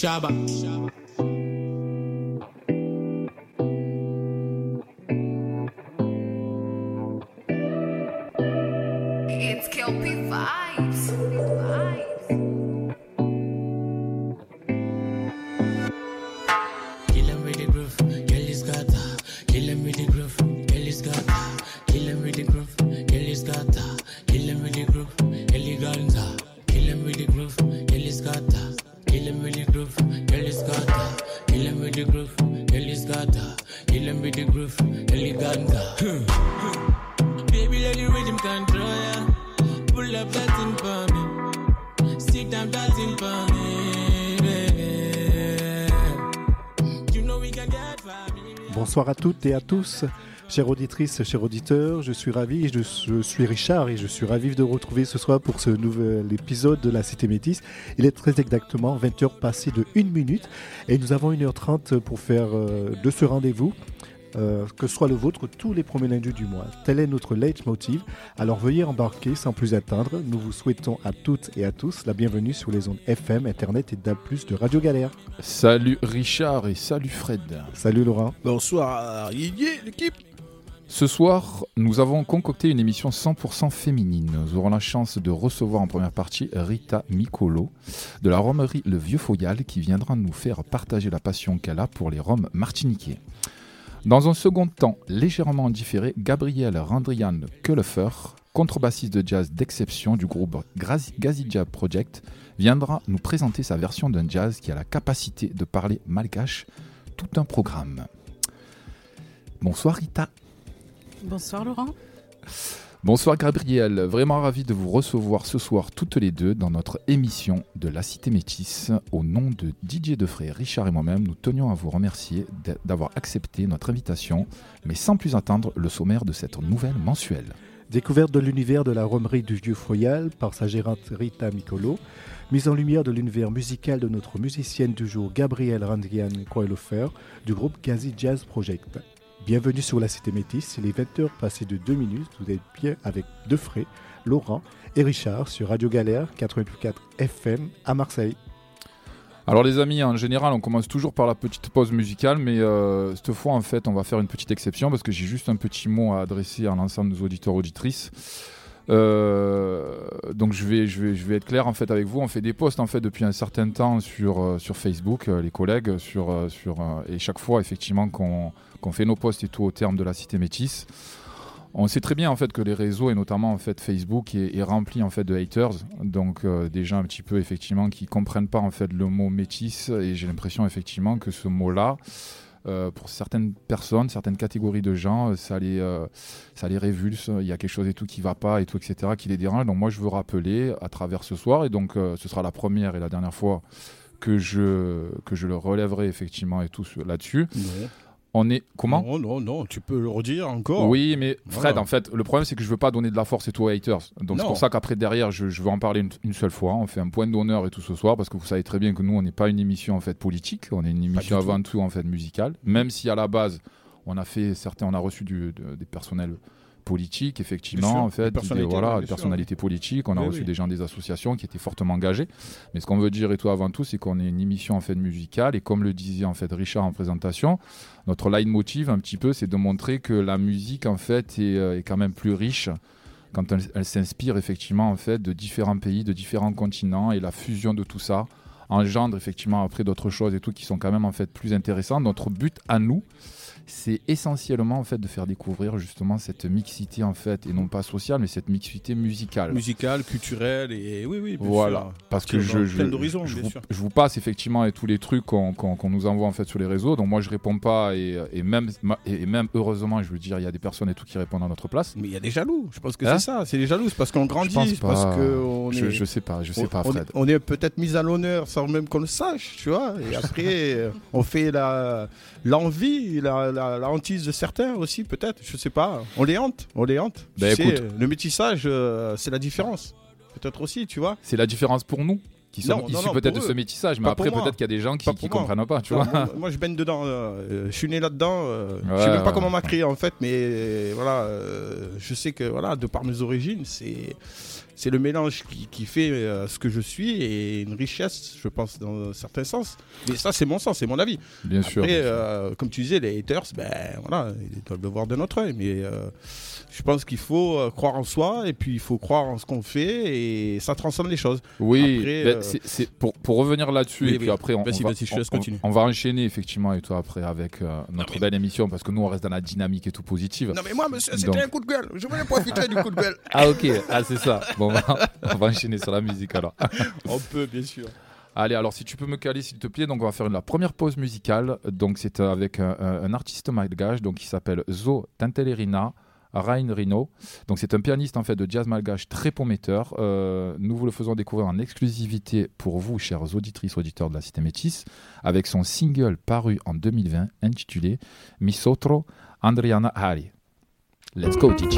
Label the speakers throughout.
Speaker 1: Shabba.
Speaker 2: It's Kelpie vibes.
Speaker 1: Kill him with the groove, Kelly's got that. Kill him with the groove, Kelly's got that. Kill him with the groove, Kelly's got that. Kill him with the groove, Kelly Ganza. Kill him with the groove, Kelly's got that. Kill him with the groove, Kelly's got that. Kill him with the groove, Kelly's got that. Kill him with the groove, Kelly Ganza. Baby, let the rhythm control ya. Pull up that thing for me. Sit down that thing for me, baby. You know we can get family.
Speaker 3: Bonsoir à toutes et à tous, chères auditrices, chers auditeurs, je suis Richard et je suis ravi de vous retrouver ce soir pour ce nouvel épisode de la Cité Métisse. Il est très exactement 20h passées de 1 minute et nous avons 1h30 pour faire de ce rendez-vous, que ce soit le vôtre tous les premiers lundis du mois. Tel est notre leitmotiv, alors veuillez embarquer sans plus attendre. Nous vous souhaitons à toutes et à tous la bienvenue sur les ondes FM, Internet et DAB+, de Radio Galère.
Speaker 4: Salut Richard et salut Fred.
Speaker 3: Salut Laurent.
Speaker 5: Bonsoir l'équipe.
Speaker 4: Ce soir, nous avons concocté une émission 100% féminine. Nous aurons la chance de recevoir en première partie Rita Micolo de la romerie Le Vieux Foyal qui viendra nous faire partager la passion qu'elle a pour les rhums martiniquais. Dans un second temps, légèrement différé, Gabriel Randrian Köllefer, contrebassiste de jazz d'exception du groupe Gazi Jazz Project, viendra nous présenter sa version d'un jazz qui a la capacité de parler malgache, tout un programme. Bonsoir Rita.
Speaker 6: Bonsoir Laurent.
Speaker 4: Bonsoir Gabriel, vraiment ravi de vous recevoir ce soir toutes les deux dans notre émission de la Cité Métisse. Au nom de DJ Defray, Richard et moi-même, nous tenions à vous remercier d'avoir accepté notre invitation, mais sans plus attendre le sommaire de cette nouvelle mensuelle.
Speaker 3: Découverte de l'univers de la romerie du Vieux Foyal par sa gérante Rita Micolo, mise en lumière de l'univers musical de notre musicienne du jour Gabriel Randrian Köllefer du groupe Gazi Jazz Project. Bienvenue sur la Cité Métisse, il est 20h passées de 2 minutes, vous êtes bien avec Defray, Laurent et Richard sur Radio Galère 88.4 FM à Marseille.
Speaker 4: Alors les amis, en général on commence toujours par la petite pause musicale, mais cette fois en fait on va faire une petite exception parce que j'ai juste un petit mot à adresser à l'ensemble de nos auditeurs auditrices. Donc je vais être clair en fait avec vous. On fait des posts en fait depuis un certain temps sur Facebook, les collègues et chaque fois effectivement qu'on fait nos posts et tout au terme de la Cité Métisse, on sait très bien en fait que les réseaux et notamment en fait Facebook est rempli en fait de haters, donc des gens un petit peu effectivement qui comprennent pas en fait le mot métisse, et j'ai l'impression effectivement que ce mot-là pour certaines personnes, certaines catégories de gens, ça les révulse, il y a quelque chose et tout qui va pas et tout, etc., qui les dérange. Donc moi je veux rappeler à travers ce soir, et donc ce sera la première et la dernière fois que je le relèverai effectivement et tout là-dessus.
Speaker 5: Non.
Speaker 4: On est comment ?
Speaker 5: Non, tu peux le redire encore.
Speaker 4: Oui, mais Fred,
Speaker 5: Voilà.
Speaker 4: En fait, le problème c'est que je veux pas donner de la force et tout aux haters. Donc c'est pour ça qu'après derrière, je veux en parler une seule fois. On fait un point d'honneur et tout ce soir parce que vous savez très bien que nous, on n'est pas une émission en fait politique. On est une émission avant tout en fait musicale. Même si à la base, on a reçu des personnels politiques, effectivement, en fait, des personnalités politiques. On a reçu des gens des associations qui étaient fortement engagés. Mais ce qu'on veut dire et tout avant tout, c'est qu'on est une émission en fait musicale, et comme le disait en fait Richard en présentation, notre leitmotiv un petit peu, c'est de montrer que la musique en fait est quand même plus riche quand elle s'inspire effectivement en fait de différents pays, de différents continents, et la fusion de tout ça engendre effectivement après d'autres choses et tout qui sont quand même en fait plus intéressantes. Notre but à nous, c'est essentiellement en fait de faire découvrir justement cette mixité en fait, et non pas sociale, mais cette mixité musicale,
Speaker 5: culturelle, et oui, bien
Speaker 4: voilà,
Speaker 5: sûr.
Speaker 4: parce que je vous passe effectivement et tous les trucs qu'on nous envoie en fait sur les réseaux. Donc moi je réponds pas, et même heureusement, je veux dire, il y a des personnes et tout qui répondent à notre place.
Speaker 5: Mais il y a des jaloux. Je pense que c'est ça. C'est les jaloux, c'est parce qu'on grandit, parce que
Speaker 4: je sais pas, Fred.
Speaker 5: On est peut-être mis à l'honneur sans même qu'on le sache, tu vois. Et après, on fait l'envie, la hantise de certains aussi, peut-être. Je sais pas. On les hante.
Speaker 4: Ben, écoute,
Speaker 5: le métissage, c'est la différence. Peut-être aussi, tu vois.
Speaker 4: C'est la différence pour nous. qui sont issus peut-être de ce métissage, mais après peut-être qu'il y a des gens qui comprennent pas, tu vois.
Speaker 5: Moi je baigne dedans, je suis né là-dedans, je sais même pas comment on m'a créé en fait, mais voilà, je sais que voilà, de par mes origines, c'est le mélange qui fait ce que je suis et une richesse, je pense, dans un certain sens. Mais ça, c'est mon sens, c'est mon avis.
Speaker 4: Bien sûr.
Speaker 5: Après, comme tu disais, les haters, voilà, ils doivent le voir de notre œil. Mais je pense qu'il faut croire en soi et puis il faut croire en ce qu'on fait et ça transcende les choses.
Speaker 4: Oui,
Speaker 5: après,
Speaker 4: c'est pour revenir là-dessus et puis après, on va enchaîner effectivement et toi après avec notre belle émission parce que nous, on reste dans la dynamique et tout positive.
Speaker 5: Non, mais moi, monsieur, c'était un coup de gueule. Je voulais profiter du coup de gueule.
Speaker 4: Ah, ok, c'est ça. Bon, on va enchaîner sur la musique alors.
Speaker 5: On peut, bien sûr.
Speaker 4: Allez, alors si tu peux me caler s'il te plaît, donc on va faire la première pause musicale. Donc c'est avec un artiste malgache donc qui s'appelle Zo Tantelerina Rain Rino. Donc c'est un pianiste en fait de jazz malgache très prometteur. Nous vous le faisons découvrir en exclusivité pour vous, chères auditrices, auditeurs de la Cité Métisse, avec son single paru en 2020 intitulé Misotro Andriana Hari. Let's go DJ.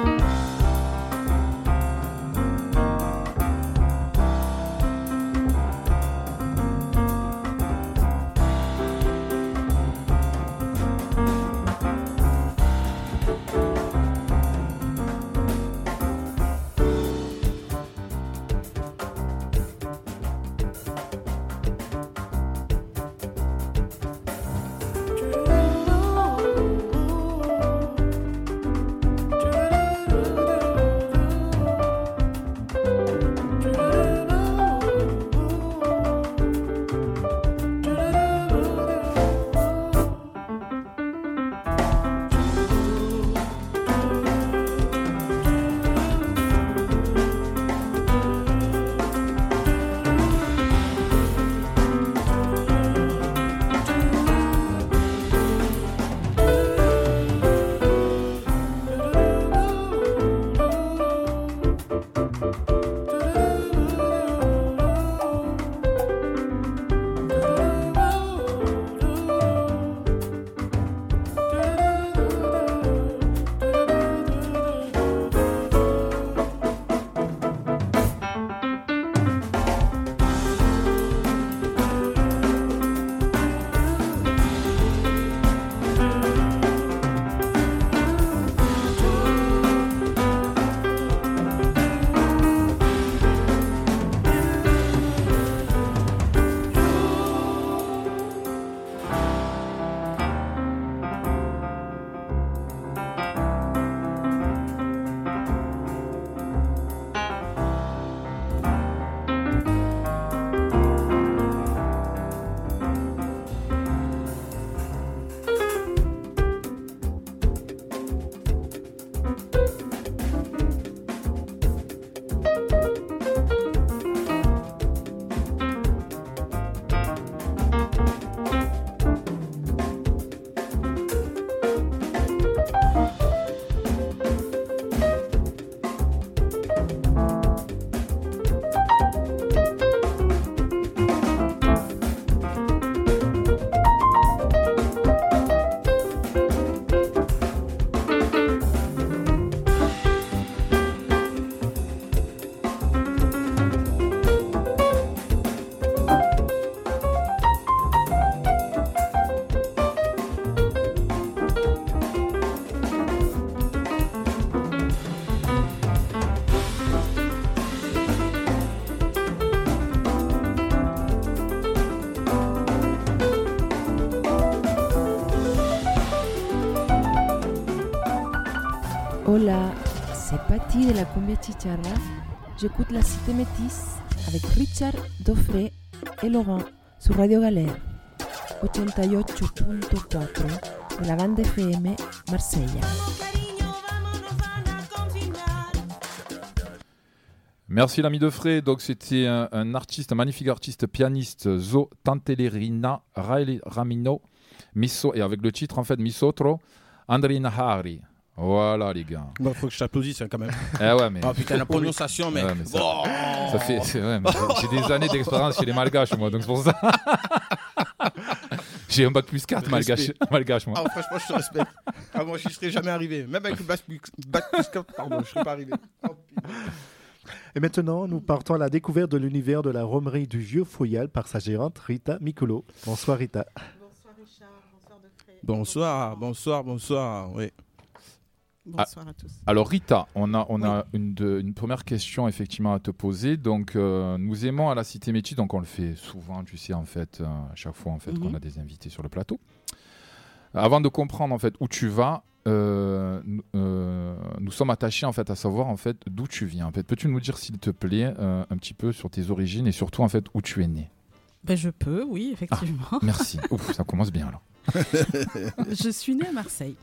Speaker 7: Hola, c'est Patti de la Cumbia Chicharra. J'écoute la Cité Métisse avec Richard, Dofré et Laurent sur Radio Galère 88.4 de la bande FM Marsella.
Speaker 4: Merci l'ami de Frey. Donc c'était un artiste, un magnifique artiste pianiste, Zo Tantelerina Ramino Miso, et avec le titre en fait Misotro Andriana Hari. Voilà les gars.
Speaker 5: Bon, faut que je t'applaudisse quand même.
Speaker 4: Ouais, mais...
Speaker 5: Oh putain, la prononciation, mec.
Speaker 4: Ouais, mais ça fait, j'ai des années d'expérience chez les malgaches, moi, donc c'est pour ça. J'ai un bac plus 4 malgache, moi.
Speaker 5: Ah, franchement, je te respecte. Ah, moi, je ne serais jamais arrivé. Même avec le bac plus 4, pardon, je ne serais pas arrivé. Oh,
Speaker 3: Et maintenant, nous partons à la découverte de l'univers de la romerie du Vieux Foyal par sa gérante Rita Micolo. Bonsoir Rita.
Speaker 6: Bonsoir Richard, bonsoir Defray.
Speaker 5: Bonsoir, oui.
Speaker 6: Bonsoir à tous.
Speaker 4: Alors Rita, on a une première question effectivement à te poser. Donc nous aimons à la Cité Métis, donc on le fait souvent, tu sais en fait, à chaque fois en fait qu'on a des invités sur le plateau. Avant de comprendre en fait où tu vas, nous sommes attachés en fait à savoir en fait d'où tu viens. En fait, peux-tu nous dire s'il te plaît un petit peu sur tes origines et surtout en fait où tu es né?
Speaker 6: Ben, je peux, oui, effectivement.
Speaker 4: Ah, merci. Ouf, ça commence bien alors.
Speaker 6: Je suis née à Marseille.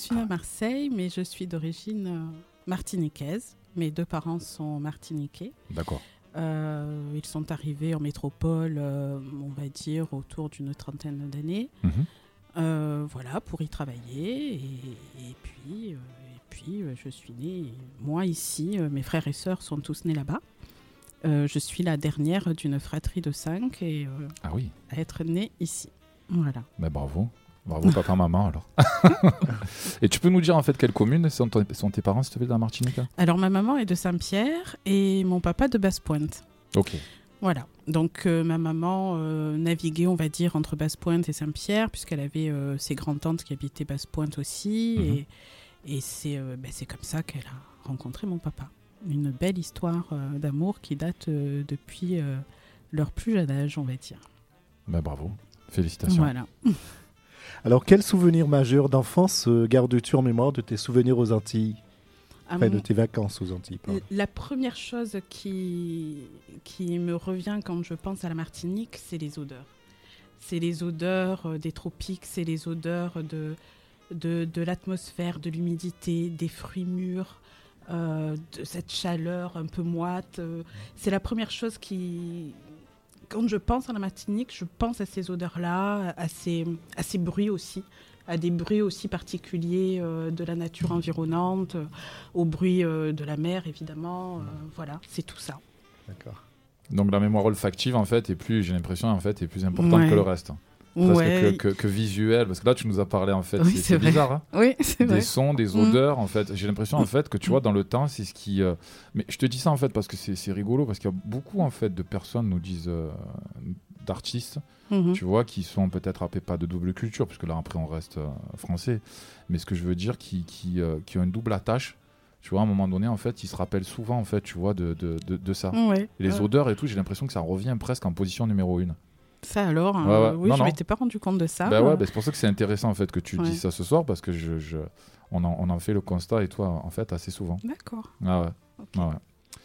Speaker 6: Mais je suis d'origine martiniquaise. Mes 2 parents sont martiniquais.
Speaker 4: D'accord.
Speaker 6: Ils sont arrivés en métropole, on va dire, autour d'une 30aine d'années. Voilà, pour y travailler. Et puis, je suis née, moi ici, mes frères et sœurs sont tous nés là-bas. Je suis la dernière d'une fratrie de 5 et
Speaker 4: ah oui.
Speaker 6: à être née ici. Voilà.
Speaker 4: Mais bravo papa, maman alors. Et tu peux nous dire en fait quelle commune sont tes parents, s'il te plaît, dans la Martinique?
Speaker 6: Alors ma maman est de Saint-Pierre et mon papa de Basse-Pointe.
Speaker 4: Ok. Voilà.
Speaker 6: Donc ma maman naviguait, on va dire, entre Basse-Pointe et Saint-Pierre, puisqu'elle avait ses grandes-tantes qui habitaient Basse-Pointe aussi. Et c'est comme ça qu'elle a rencontré mon papa. Une belle histoire d'amour qui date depuis leur plus jeune âge, on va dire.
Speaker 4: Ben bravo, félicitations.
Speaker 6: Voilà.
Speaker 3: Alors, quel souvenir majeur d'enfance gardes-tu en mémoire de tes souvenirs aux Antilles? De tes vacances aux Antilles, pardon.
Speaker 6: La première chose qui me revient quand je pense à la Martinique, c'est les odeurs. C'est les odeurs des tropiques, c'est les odeurs de l'atmosphère, de l'humidité, des fruits mûrs, de cette chaleur un peu moite. C'est la première chose qui... Quand je pense à la Martinique, je pense à ces odeurs-là, à ces bruits aussi, à des bruits aussi particuliers de la nature environnante, aux bruits de la mer, évidemment. Voilà, c'est tout ça.
Speaker 3: D'accord.
Speaker 4: Donc la mémoire olfactive, en fait, j'ai l'impression, en fait, est plus importante que le reste. Presque que visuel, parce que là tu nous as parlé en fait,
Speaker 6: oui,
Speaker 4: c'est bizarre, hein,
Speaker 6: oui, c'est
Speaker 4: des
Speaker 6: vrai.
Speaker 4: sons, des odeurs en fait. J'ai l'impression en fait que tu vois dans le temps c'est ce qui. Mais je te dis ça en fait parce que c'est rigolo parce qu'il y a beaucoup en fait de personnes nous disent d'artistes, tu vois, qui sont peut-être happés pas de double culture, puisque là après on reste français, mais ce que je veux dire qui ont une double attache. Tu vois, à un moment donné, en fait, ils se rappellent souvent, en fait, tu vois, de ça.
Speaker 6: Ouais,
Speaker 4: et les odeurs et tout, j'ai l'impression que ça revient presque en position numéro 1.
Speaker 6: Ça alors, oui, je ne m'étais pas rendu compte de ça.
Speaker 4: C'est pour ça que c'est intéressant en fait que tu dises ça ce soir, parce que on en fait le constat et toi en fait assez souvent.
Speaker 6: D'accord.
Speaker 4: Ah ouais. Okay. Ah ouais.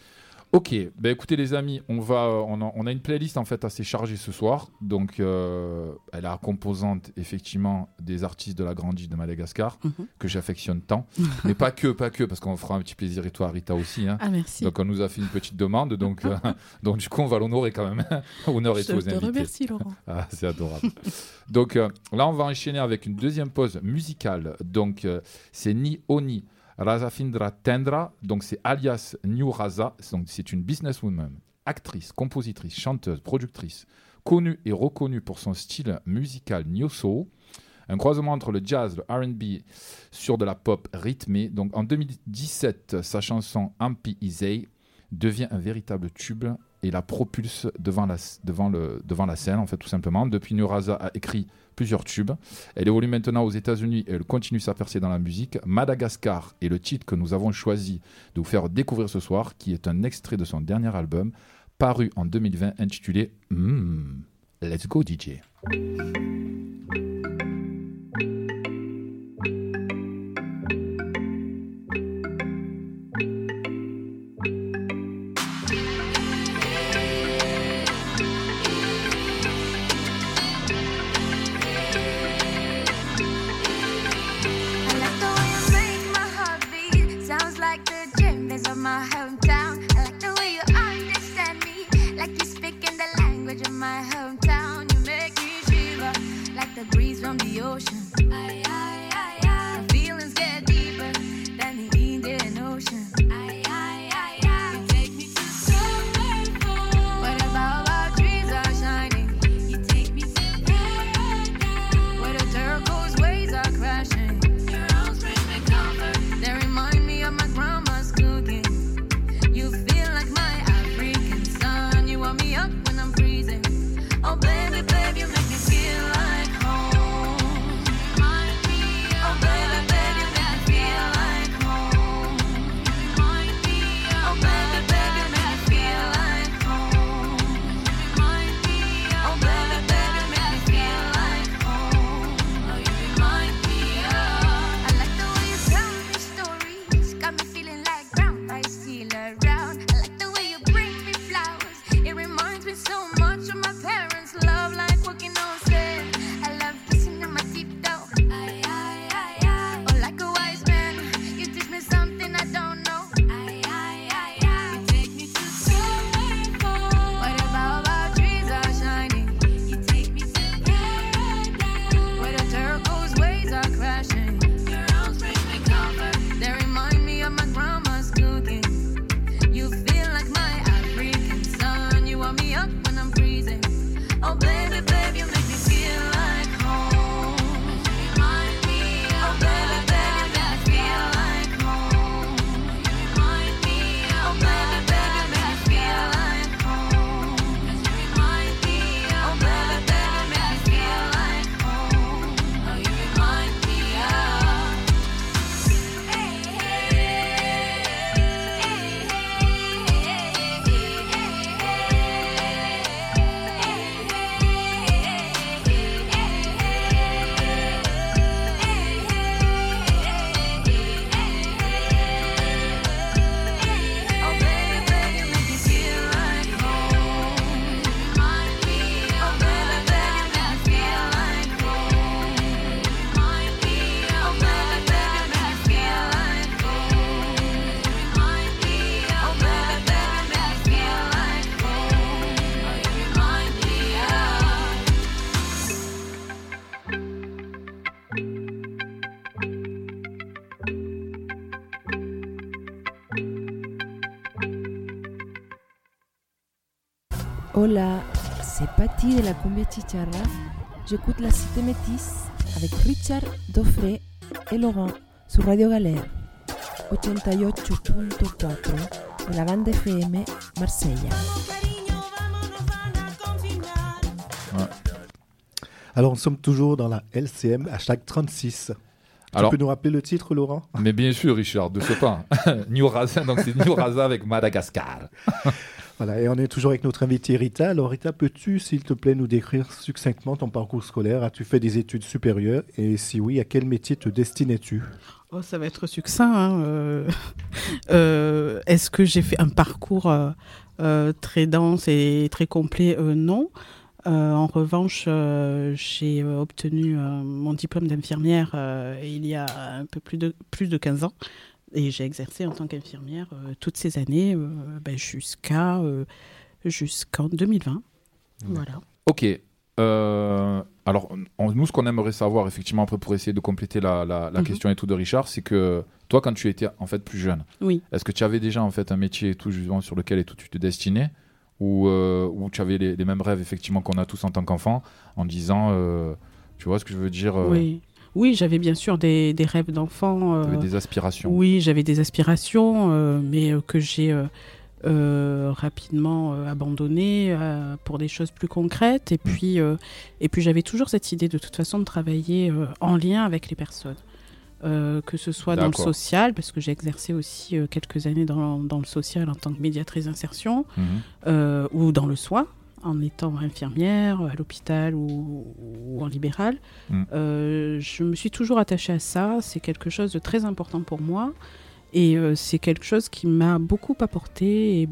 Speaker 4: Ok, écoutez les amis, on a une playlist en fait assez chargée ce soir, donc elle a composante effectivement des artistes de la Grande Île de Madagascar que j'affectionne tant, mais pas que, parce qu'on fera un petit plaisir et toi Rita aussi. Hein.
Speaker 6: Ah merci.
Speaker 4: Donc on nous a fait une petite demande, donc du coup on va l'honorer quand même. Honneur et tous aux invités.
Speaker 6: Je te remercie Laurent.
Speaker 4: Ah, c'est adorable. Donc là on va enchaîner avec une deuxième pause musicale, donc c'est Ni Oni Razafindra Tendra, donc c'est alias New Raza, donc c'est une businesswoman, actrice, compositrice, chanteuse, productrice, connue et reconnue pour son style musical Neo Soul, un croisement entre le jazz, le R&B sur de la pop rythmée. Donc en 2017, sa chanson Ampi Izei devient un véritable tube et la propulse devant la scène, en fait, tout simplement. Depuis, New Raza a écrit plusieurs tubes. Elle évolue maintenant aux États-Unis et elle continue sa percée dans la musique. Madagascar est le titre que nous avons choisi de vous faire découvrir ce soir, qui est un extrait de son dernier album, paru en 2020, intitulé Let's Go DJ.
Speaker 8: My hometown. I like the way you understand me, like you speak in the language of my hometown. You make me shiver like the breeze from the ocean. Aye, aye, aye, aye. The feelings get deeper than the Indian Ocean. Aye, aye, aye, aye. You take me to somewhere far. What about our trees are shining? You take me to paradise, where the turquoise waves are crashing. Your arms bring me comfort. They remind me of my grandma's cooking. You feel like my
Speaker 7: Hola, c'est Patti de la Cumbia Chicharra. J'écoute la Cité Métis avec Richard, Dofré et Laurent sur Radio Galère 88.4 de la bande FM Marsella.
Speaker 3: Ouais. Alors, nous sommes toujours dans la LCM, hashtag 36.
Speaker 4: Alors,
Speaker 3: tu peux nous rappeler le titre, Laurent ?
Speaker 4: Mais bien sûr, Richard, de ce pas. New Raza, donc c'est New Raza avec Madagascar.
Speaker 3: Voilà, et on est toujours avec notre invitée Rita. Alors Rita, peux-tu, s'il te plaît, nous décrire succinctement ton parcours scolaire ? As-tu fait des études supérieures ? Et si oui, à quel métier te destinais-tu ?
Speaker 6: Oh, ça va être succinct. Hein. Est-ce que j'ai fait un parcours très dense et très complet ? Non. En revanche, j'ai obtenu mon diplôme d'infirmière il y a un peu plus de 15 ans. Et j'ai exercé en tant qu'infirmière toutes ces années jusqu'en 2020. Voilà.
Speaker 4: Ok. Alors, nous, ce qu'on aimerait savoir, effectivement, après pour essayer de compléter la question et tout de Richard, c'est que toi, quand tu étais en fait plus jeune,
Speaker 6: oui.
Speaker 4: Est-ce que tu avais déjà en fait un métier et tout justement sur lequel et tout tu te destinais, ou tu avais les mêmes rêves effectivement qu'on a tous en tant qu'enfant, en disant, tu vois ce que je veux dire
Speaker 6: Oui, j'avais bien sûr des rêves d'enfant.
Speaker 4: Tu avais des aspirations.
Speaker 6: Oui, j'avais des aspirations, mais que j'ai rapidement abandonnées pour des choses plus concrètes. Et puis j'avais toujours cette idée de toute façon de travailler en lien avec les personnes. Que ce soit dans le social, parce que j'ai exercé aussi quelques années dans le social en tant que médiatrice d'insertion, ou dans le soin, en étant infirmière à l'hôpital ou en libéral. Je me suis toujours attachée à ça. C'est quelque chose de très important pour moi. Et c'est quelque chose qui m'a beaucoup apporté et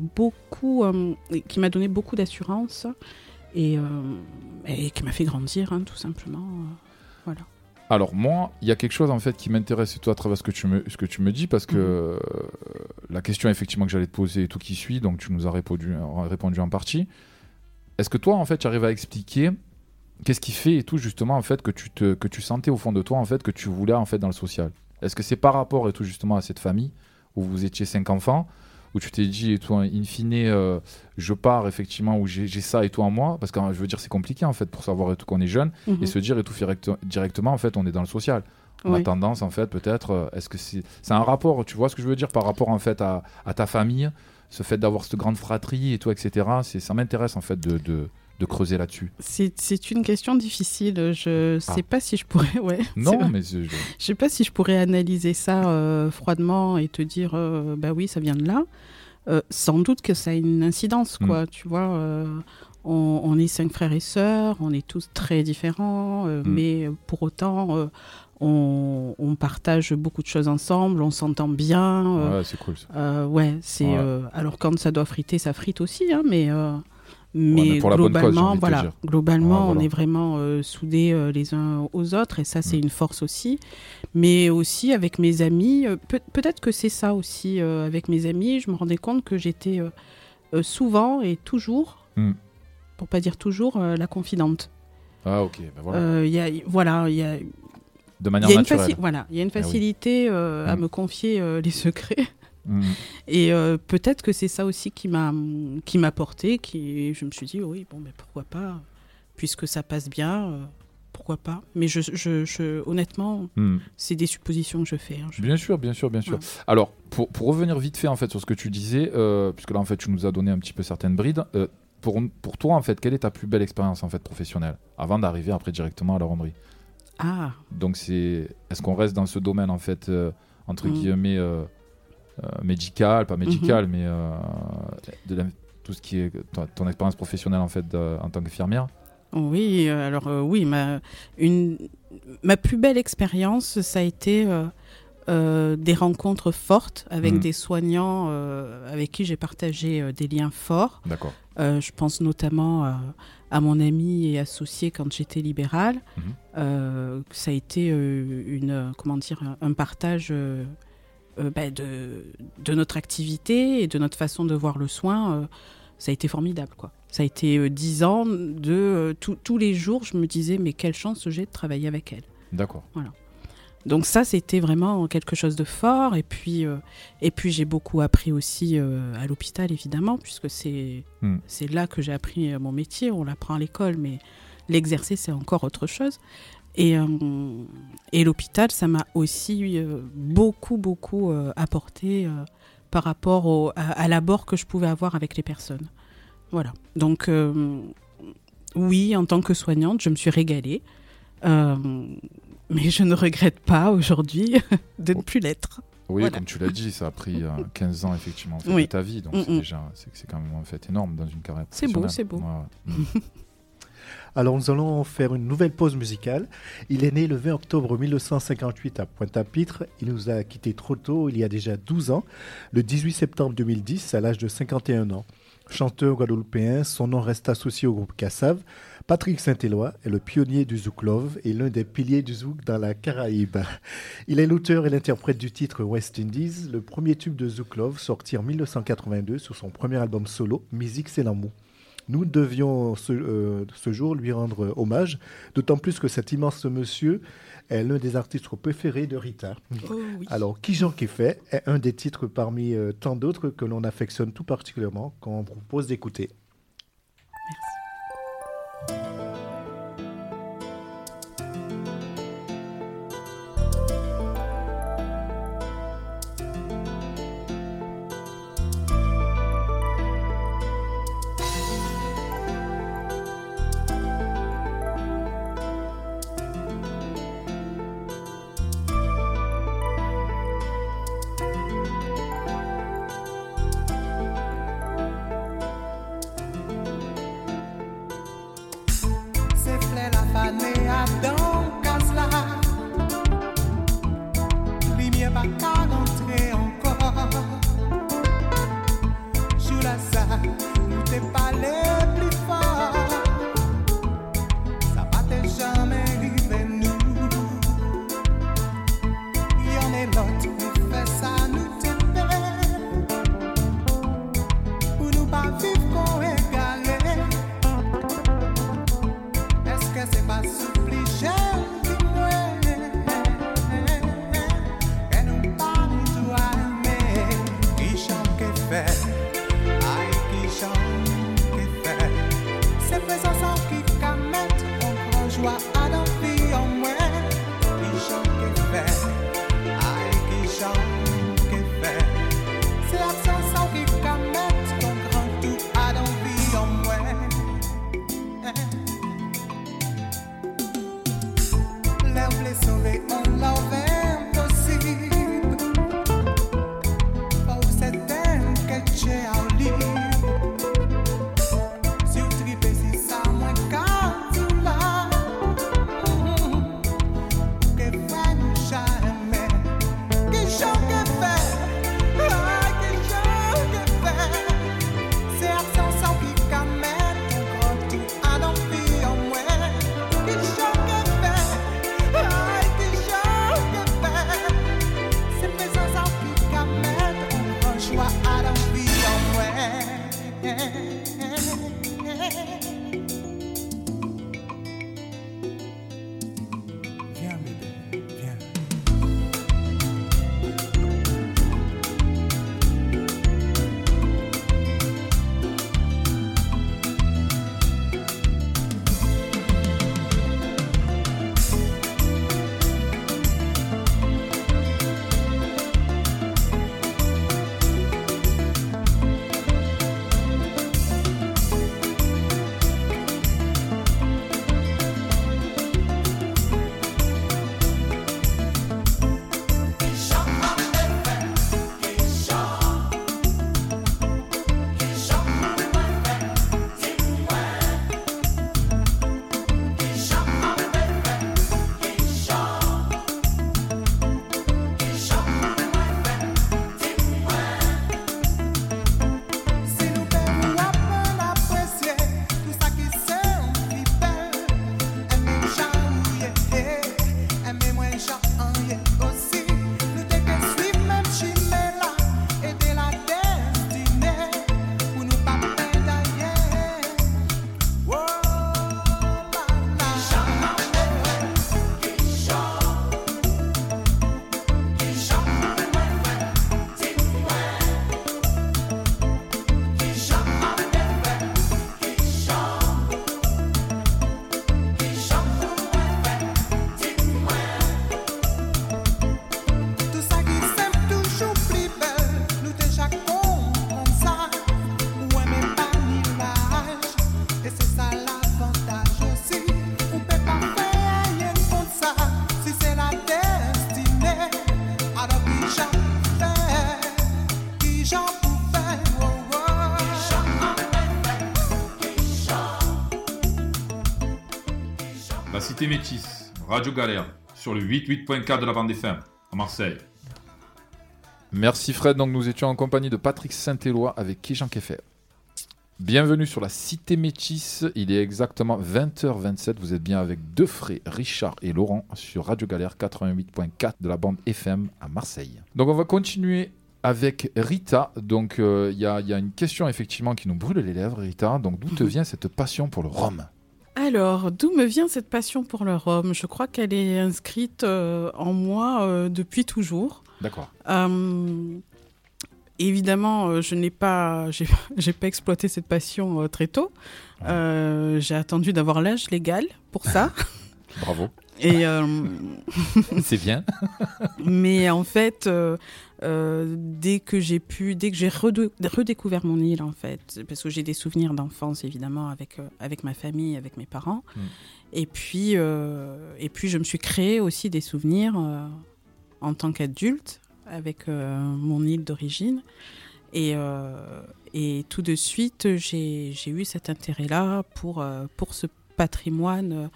Speaker 6: qui m'a donné beaucoup d'assurance et qui m'a fait grandir, tout simplement. Voilà.
Speaker 4: Alors moi, il y a quelque chose en fait qui m'intéresse et toi à travers ce que tu me dis, parce que la question effectivement que j'allais te poser et tout qui suit, donc tu nous as répondu en partie. Est-ce que toi en fait tu arrives à expliquer qu'est-ce qui fait et tout justement en fait que tu sentais au fond de toi en fait que tu voulais en fait dans le social? Est-ce que c'est par rapport et tout justement à cette famille où vous étiez 5 enfants, où tu t'es dit et tout in fine je pars effectivement où j'ai ça et tout en moi, parce que je veux dire c'est compliqué en fait pour savoir et tout qu'on est jeune et se dire et tout directement en fait on est dans le social. On a tendance en fait peut-être est-ce que c'est un rapport, tu vois ce que je veux dire par rapport en fait à ta famille, ce fait d'avoir cette grande fratrie et tout etc. Ça m'intéresse en fait de creuser là-dessus.
Speaker 6: C'est une question difficile. Je sais pas si je pourrais. Ouais.
Speaker 4: Non, mais
Speaker 6: je sais pas si je pourrais analyser ça froidement et te dire bah oui, ça vient de là. Sans doute que ça a une incidence, quoi. Tu vois, on est 5 frères et sœurs, on est tous très différents, mais pour autant, on partage beaucoup de choses ensemble, on s'entend bien.
Speaker 4: Ouais, c'est cool. Ça.
Speaker 6: Alors quand ça doit friter, ça frite aussi, hein, mais
Speaker 4: pour
Speaker 6: globalement,
Speaker 4: la bonne
Speaker 6: cause, on est vraiment soudés les uns aux autres, et ça, c'est une force aussi. Mais aussi avec mes amis, peut-être que c'est ça aussi, avec mes amis, je me rendais compte que j'étais souvent et toujours, pour pas dire toujours, la confidente.
Speaker 4: Ah ok, ben voilà.
Speaker 6: Il y a
Speaker 4: de manière naturelle.
Speaker 6: Il y a une facilité à me confier les secrets. Et peut-être que c'est ça aussi qui m'a porté, je me suis dit oui, bon, mais pourquoi pas, puisque ça passe bien, pourquoi pas. Mais honnêtement, c'est des suppositions que je fais.
Speaker 4: Bien sûr. Ouais. Alors pour revenir vite fait en fait sur ce que tu disais, puisque là en fait tu nous as donné un petit peu certaines brides. Pour toi en fait, quelle est ta plus belle expérience en fait professionnelle avant d'arriver après directement à la ronderie? Donc est-ce qu'on reste dans ce domaine en fait entre guillemets médical, pas médical, mais tout ce qui est ton expérience professionnelle en fait en tant qu'infirmière?
Speaker 6: Oui, alors oui, ma plus belle expérience, ça a été des rencontres fortes avec des soignants avec qui j'ai partagé des liens forts.
Speaker 4: D'accord.
Speaker 6: Je pense notamment à mon ami et associé quand j'étais libérale. Ça a été un partage de notre activité et de notre façon de voir le soin. Ça a été formidable, quoi. Ça a été 10 ans de tous les jours, je me disais mais quelle chance j'ai de travailler avec elle.
Speaker 4: D'accord.
Speaker 6: Voilà. Donc ça, c'était vraiment quelque chose de fort. Et puis j'ai beaucoup appris aussi à l'hôpital, évidemment, puisque c'est là que j'ai appris mon métier. On l'apprend à l'école, mais l'exercer, c'est encore autre chose. Et l'hôpital, ça m'a aussi beaucoup apporté par rapport à l'abord que je pouvais avoir avec les personnes. Voilà. Donc, oui, en tant que soignante, je me suis régalée. Mais je ne regrette pas aujourd'hui de ne plus l'être.
Speaker 4: Oui,
Speaker 6: voilà.
Speaker 4: Comme tu l'as dit, ça a pris 15 ans effectivement de ta vie. Donc c'est quand même en fait énorme dans une carrière professionnelle.
Speaker 6: C'est beau.
Speaker 4: Ouais.
Speaker 3: Alors nous allons faire une nouvelle pause musicale. Il est né le 20 octobre 1958 à Pointe-à-Pitre. Il nous a quittés trop tôt, il y a déjà 12 ans, le 18 septembre 2010, à l'âge de 51 ans. Chanteur guadeloupéen, son nom reste associé au groupe Kassav. Patrick Saint-Éloi est le pionnier du zouk love et l'un des piliers du zouk dans la Caraïbe. Il est l'auteur et l'interprète du titre West Indies, le premier tube de zouk love sorti en 1982 sur son premier album solo, Musique c'est l'amour. Nous devions ce jour lui rendre hommage, d'autant plus que cet immense monsieur est l'un des artistes préférés de Rita.
Speaker 6: Oh, oui.
Speaker 3: Alors, Kijan Kefé est un des titres parmi tant d'autres que l'on affectionne tout particulièrement, qu'on propose d'écouter.
Speaker 4: La Cité Métisse, Radio Galère, sur le 88.4 de la bande FM, à Marseille. Merci Fred, donc nous étions en compagnie de Patrick Saint-Éloi avec Kijan Kefer. Bienvenue sur la Cité Métisse, il est exactement 20h27, vous êtes bien avec Defray, Richard et Laurent sur Radio Galère 88.4 de la bande FM à Marseille. Donc on va continuer avec Rita, donc il y a une question effectivement qui nous brûle les lèvres, Rita, donc d'où te vient cette passion pour le rhum ?
Speaker 6: Alors, d'où me vient cette passion pour le rhum ? Je crois qu'elle est inscrite en moi depuis toujours.
Speaker 4: D'accord.
Speaker 6: Évidemment, j'ai pas exploité cette passion très tôt. J'ai attendu d'avoir l'âge légal pour ça.
Speaker 4: Bravo.
Speaker 6: Et
Speaker 4: c'est bien.
Speaker 6: Mais en fait, dès que j'ai redécouvert mon île, en fait, parce que j'ai des souvenirs d'enfance évidemment avec ma famille, avec mes parents, et puis je me suis créé aussi des souvenirs en tant qu'adulte avec mon île d'origine, et tout de suite j'ai eu cet intérêt-là pour ce patrimoine.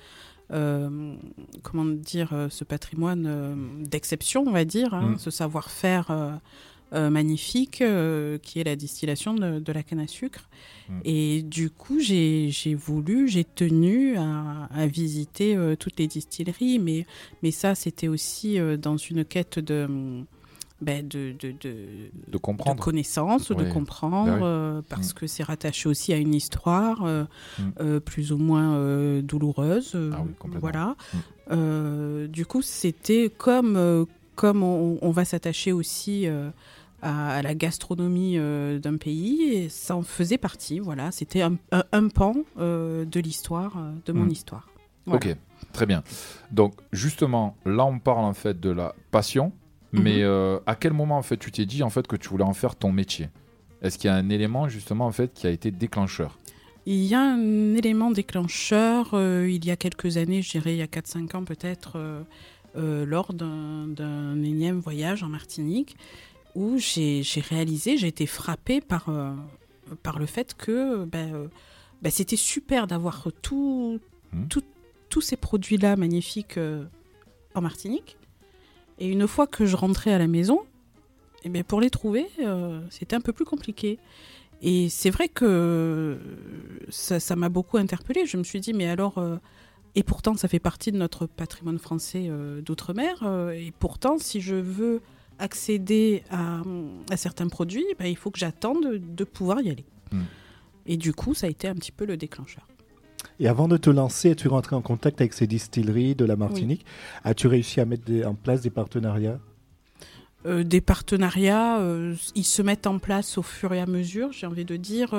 Speaker 6: Ce patrimoine d'exception, on va dire, ce savoir-faire magnifique qui est la distillation de la canne à sucre. Et du coup, j'ai tenu à visiter toutes les distilleries, mais ça, c'était aussi dans une quête de
Speaker 4: comprendre.
Speaker 6: De connaissance,
Speaker 4: oui.
Speaker 6: de comprendre, parce que c'est rattaché aussi à une histoire plus ou moins douloureuse. Voilà. Du coup, c'était comme on va s'attacher aussi à la gastronomie d'un pays, et ça en faisait partie. Voilà, c'était un pan de l'histoire, de mon histoire. Voilà.
Speaker 4: Ok, très bien. Donc, justement, là, on parle en fait de la passion. Mais à quel moment en fait tu t'es dit en fait que tu voulais en faire ton métier ? Est-ce qu'il y a un élément justement en fait qui a été déclencheur ?
Speaker 6: Il y a un élément déclencheur il y a quelques années, je dirais il y a 4-5 ans peut-être, lors d'un énième voyage en Martinique, où j'ai été frappée par le fait que c'était super d'avoir tous ces produits-là magnifiques en Martinique. Et une fois que je rentrais à la maison, pour les trouver, c'était un peu plus compliqué. Et c'est vrai que ça m'a beaucoup interpellée. Je me suis dit, mais alors... et pourtant, ça fait partie de notre patrimoine français d'outre-mer. Et pourtant, si je veux accéder à certains produits, il faut que j'attende de pouvoir y aller. Et du coup, ça a été un petit peu le déclencheur.
Speaker 3: Et avant de te lancer, es-tu rentré en contact avec ces distilleries de la Martinique ? Oui. As-tu réussi à mettre en place des partenariats ?
Speaker 6: Des partenariats, ils se mettent en place au fur et à mesure, j'ai envie de dire.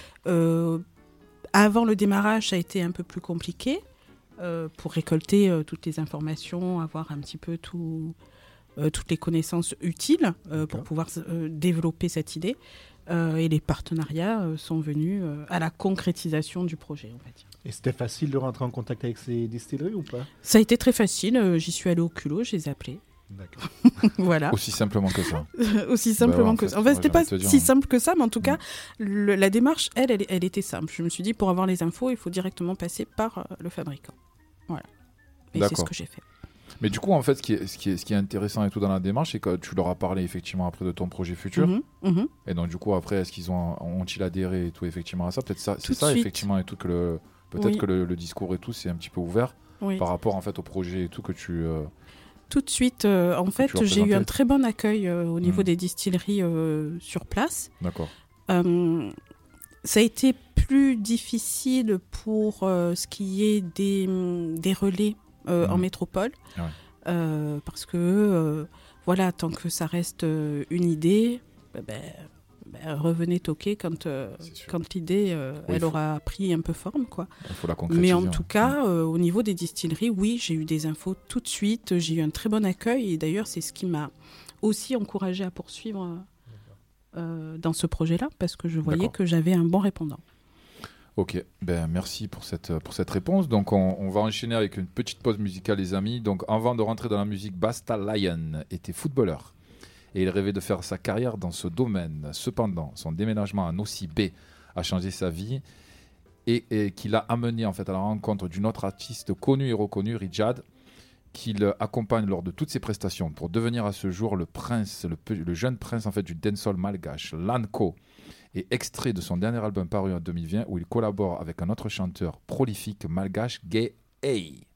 Speaker 6: Avant le démarrage, ça a été un peu plus compliqué pour récolter toutes les informations, avoir un petit peu toutes les connaissances utiles pour pouvoir développer cette idée. Et les partenariats sont venus à la concrétisation du projet, on va dire.
Speaker 3: Et c'était facile de rentrer en contact avec ces distilleries ou pas ?
Speaker 6: Ça a été très facile. J'y suis allée au culot, je les ai appelés.
Speaker 3: D'accord.
Speaker 6: Voilà.
Speaker 4: Aussi simplement que ça.
Speaker 6: Aussi simplement que ça. En fait, c'était pas si simple que ça, mais en tout cas, la démarche, elle était simple. Je me suis dit, pour avoir les infos, il faut directement passer par le fabricant. Voilà. Et c'est ce que j'ai fait.
Speaker 4: Mais du coup, en fait, ce qui est intéressant et tout dans la démarche, c'est que tu leur as parlé effectivement après de ton projet futur. Et donc, du coup, après, est-ce qu'ils ont-ils adhéré et tout effectivement à ça ? Peut-être ça, c'est ça effectivement et tout que peut-être que le discours et tout, c'est un petit peu ouvert par rapport en fait au projet et tout que tu.
Speaker 6: Tout de suite, en fait, j'ai eu un très bon accueil au niveau des distilleries sur place.
Speaker 4: D'accord.
Speaker 6: Ça a été plus difficile pour ce qui est des relais en métropole. Ouais. Parce que, voilà, tant que ça reste une idée, revenez toquer quand l'idée elle aura pris un peu forme, quoi.
Speaker 4: Il faut la concrétiser.
Speaker 6: Mais en tout cas, au niveau des distilleries, oui, j'ai eu des infos tout de suite. J'ai eu un très bon accueil. Et d'ailleurs, c'est ce qui m'a aussi encouragée à poursuivre dans ce projet-là, parce que je voyais que j'avais un bon répondant.
Speaker 4: Ok, merci pour cette réponse. Donc on va enchaîner avec une petite pause musicale, les amis. Donc avant de rentrer dans la musique, Basta Lion était footballeur et il rêvait de faire sa carrière dans ce domaine. Cependant, son déménagement à Nosy Be a changé sa vie et qui l'a amené en fait à la rencontre d'une autre artiste connue et reconnue, Rijad, qu'il accompagne lors de toutes ses prestations pour devenir à ce jour le jeune prince en fait du dancehall malgache, Lanko, et extrait de son dernier album paru en 2020 où il collabore avec un autre chanteur prolifique malgache, Gay A.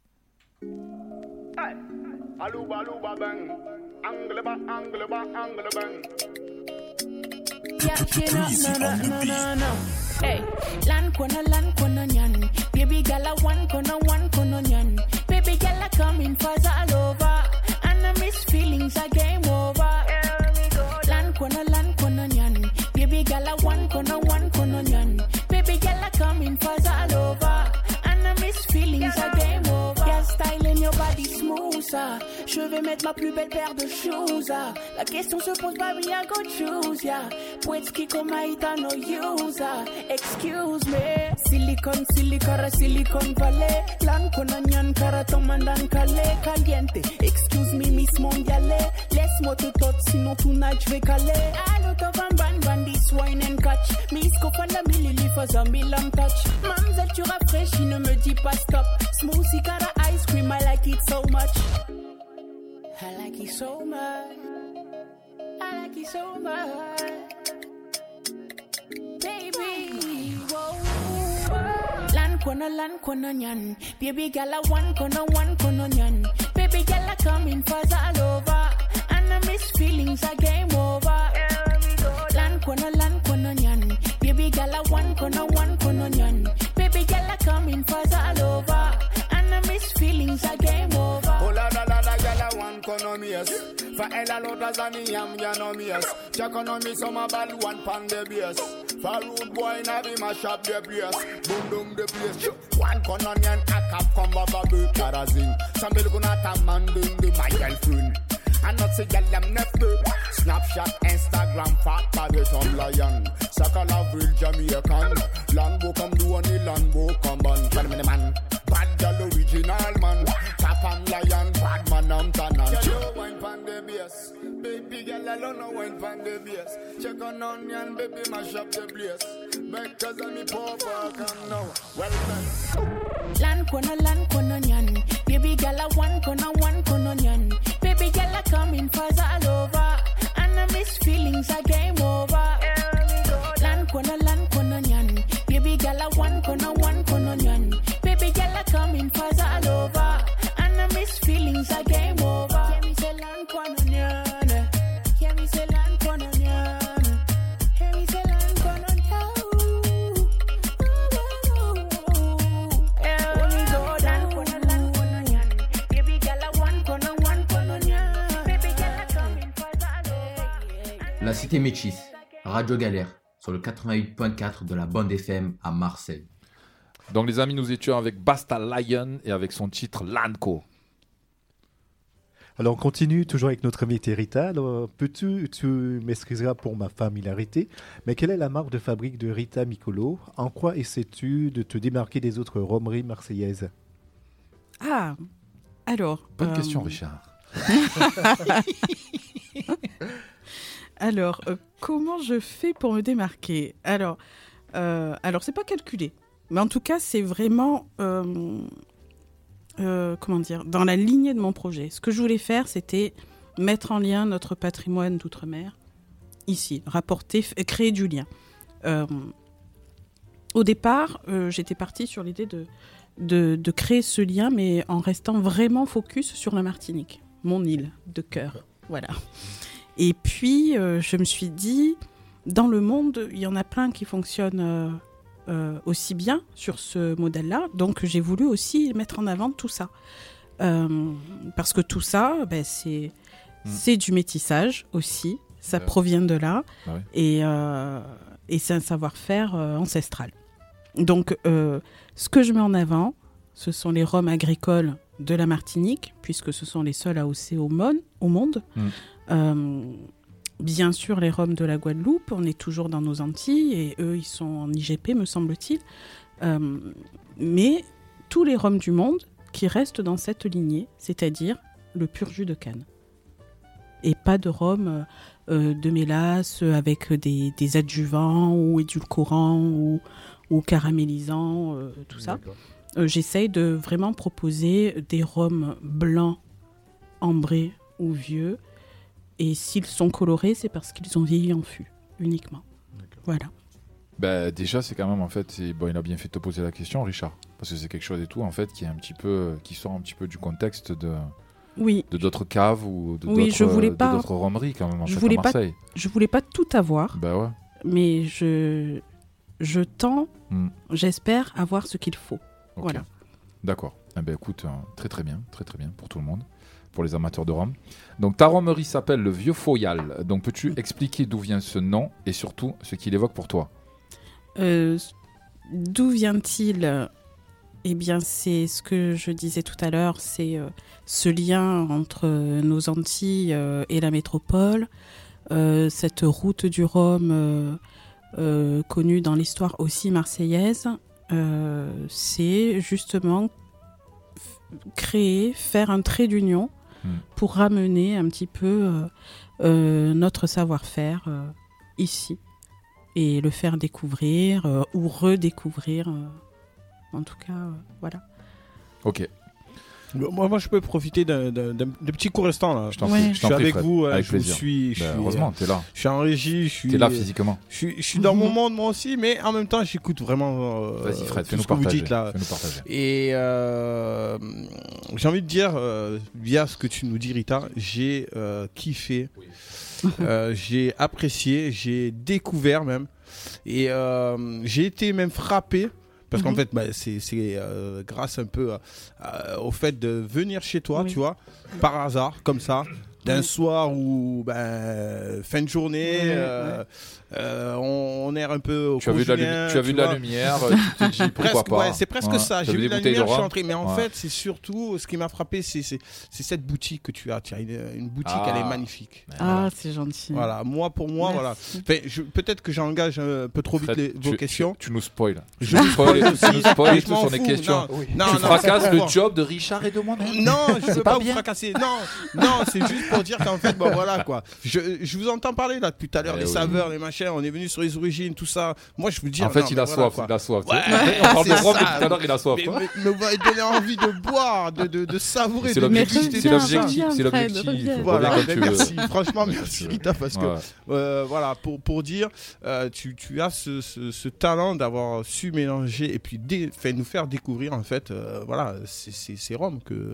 Speaker 9: Hey, land kono nyan. Baby gala one kono nyan. Baby gala coming fast all over. And I miss feelings are game over. Land kono nyan. Baby gala one kono nyan. Baby gala coming fast all over. And I miss feelings are game over. Yeah, styling your body smooth, ça. Je vais mettre ma plus belle paire de shoes, ah. La question se pose, baby, I go choose, yeah. Poetski comme Aïda, no use, ah. Excuse me. Silicon Valley. Lan konanyan kara tomandan kale. Caliente. Excuse me, Miss Mondiale. Laisse-moi te tot, sinon tonight je vais caler. Allo to ban this wine and catch. Miss Kofala Milili for a milam touch. Mamzelle, tu rafraîchis, ne me dis pas stop. Smoothie cara ice cream, I like it so much. I like it so much. I like it so much. Baby, whoa. Lan kono nyan. Baby gala one kono nyan. Baby gala coming fast all over. And I miss feelings are game over. Lan kono nyan. Baby gala one kono nyan. Baby gala coming fast all over. And I miss feelings are game over.
Speaker 10: Oh la gala one kono mias. For ella lotas and yam no mias. Check on me some bad one pan the beers. For rude boy na be mash up the place. Boom the place. One kono nyan a cap come baba be karazing. Some bill gonna tam man the my girlfriend. And not say girl I'm never. Snapchat, Instagram, fat body some lion. Saka love real Jamaican. Lambo come do any Lambo come on. Tell me the man. Bad girl original man. Tap and lion, bad man I'm tanan. Girl you wine pan the bass. Baby girl alone no wine pan the bass. Check on onion baby mash up the place. Because I'm a poor fucker now. Well done.
Speaker 9: Lan kono nyan. Baby gala one kono nyan. Baby gala coming fast all over. And I miss feelings are game over. Lan kono nyan. Baby gala one kono nyan. Baby gala coming fast all over. And I miss feelings are game over. Yeah, me say lan kono nyan. Yeah, me say lan kono nyan. Yeah, me say lan kono nyan.
Speaker 11: La Cité Métis, Radio Galère, sur le 88.4 de la bande FM à Marseille.
Speaker 4: Donc les amis, nous étions avec Basta Lion et avec son titre Lanko.
Speaker 3: Alors on continue toujours avec notre invité Rita. Alors tu m'excuseras pour ma familiarité, mais quelle est la marque de fabrique de Rita Micolo? En quoi essaies-tu de te démarquer des autres romeries marseillaises?
Speaker 6: Ah, alors...
Speaker 4: Bonne question Richard.
Speaker 6: Alors, comment je fais pour me démarquer? Alors, c'est pas calculé, mais en tout cas, c'est vraiment, comment dire, dans la lignée de mon projet. Ce que je voulais faire, c'était mettre en lien notre patrimoine d'outre-mer ici, rapporter, créer du lien. Au départ, j'étais partie sur l'idée de créer ce lien, mais en restant vraiment focus sur la Martinique, mon île de cœur. Voilà. Et puis, je me suis dit, dans le monde, il y en a plein qui fonctionnent aussi bien sur ce modèle-là. Donc, j'ai voulu aussi mettre en avant tout ça. Parce que tout ça, c'est du métissage aussi. Ça provient de là. Ah oui. Et c'est un savoir-faire ancestral. Donc, ce que je mets en avant, ce sont les rhums agricoles de la Martinique, puisque ce sont les seuls AOC au monde. Bien sûr, les rhums de la Guadeloupe, on est toujours dans nos Antilles, et eux, ils sont en IGP, me semble-t-il. Mais tous les rhums du monde qui restent dans cette lignée, c'est-à-dire le pur jus de canne. Et pas de rhum de mélasse avec des adjuvants ou édulcorants ou caramélisants, tout ça. J'essaye de vraiment proposer des rhums blancs, ambrés ou vieux. Et s'ils sont colorés, c'est parce qu'ils ont vieilli en fût, uniquement. Voilà.
Speaker 4: Bah, déjà, c'est quand même, en fait, il a bien fait de te poser la question, Richard. Parce que c'est quelque chose et tout, en fait, qui sort un petit peu du contexte de d'autres caves ou d'autres romeries, quand même, en fait, à Marseille.
Speaker 6: Je voulais pas tout avoir.
Speaker 4: Bah ouais.
Speaker 6: Mais je tends, j'espère, avoir ce qu'il faut.
Speaker 4: Okay.
Speaker 6: Voilà.
Speaker 4: D'accord. Eh ben, écoute, très très bien pour tout le monde, pour les amateurs de rhum. Donc ta romerie s'appelle le Vieux Foyal. Donc peux-tu expliquer d'où vient ce nom et surtout ce qu'il évoque pour toi ?
Speaker 6: D'où vient-il ? Eh bien, c'est ce que je disais tout à l'heure, c'est ce lien entre nos Antilles et la métropole, cette route du rhum connue dans l'histoire aussi marseillaise. C'est justement faire un trait d'union pour ramener un petit peu notre savoir-faire ici et le faire découvrir ou redécouvrir. En tout cas, voilà.
Speaker 4: Ok.
Speaker 5: Moi, je peux profiter d'un petit court instant là.
Speaker 4: Je suis
Speaker 5: avec
Speaker 4: Fred.
Speaker 5: vous.
Speaker 4: Avec
Speaker 5: je
Speaker 4: plaisir.
Speaker 5: Heureusement,
Speaker 4: t'es là.
Speaker 5: Je suis en régie.
Speaker 4: T'es là physiquement.
Speaker 5: Je suis dans mon monde moi aussi, mais en même temps, j'écoute vraiment.
Speaker 4: Vas-y, Fred,
Speaker 5: tout ce que vous dites là. Et j'ai envie de dire, via ce que tu nous dis, Rita, j'ai kiffé, j'ai apprécié, j'ai découvert même, et j'ai été même frappé. Parce qu'en fait, c'est grâce un peu au fait de venir chez toi, tu vois, par hasard, comme ça, d'un soir où, fin de journée, on est un peu au
Speaker 4: Tu as vu de la lumière, tu t'es dit pourquoi pas.
Speaker 5: Ouais, c'est presque ça, j'ai vu de la lumière, je suis entré. Mais en fait, c'est surtout, ce qui m'a frappé, c'est cette boutique que tu as. Tu as une boutique, elle est magnifique.
Speaker 6: Ah, c'est gentil.
Speaker 5: Voilà, pour moi, voilà. Enfin, peut-être que j'engage un peu trop vite vos questions.
Speaker 4: Tu nous spoil.
Speaker 5: Je nous spoil
Speaker 4: sur les questions.
Speaker 5: Non,
Speaker 4: tu fracasses le job de Richard et de moi.
Speaker 5: Non, je ne veux pas vous fracasser. Non, c'est juste pour dire qu'en fait, voilà quoi. Je vous entends parler là depuis tout à l'heure, les saveurs, les machins. On est venu sur les origines, tout ça. Moi, je vous dis.
Speaker 4: En fait, il a soif.
Speaker 5: Ouais,
Speaker 4: on parle de rhum, mais tout à l'heure, il a soif.
Speaker 5: Mais vous m'avez donné envie de boire, de savourer.
Speaker 4: C'est l'objectif.
Speaker 5: Voilà, merci. Franchement, merci Rita, parce que voilà, pour dire, tu as ce talent d'avoir su mélanger et puis nous faire découvrir en fait, voilà, ces rhums que.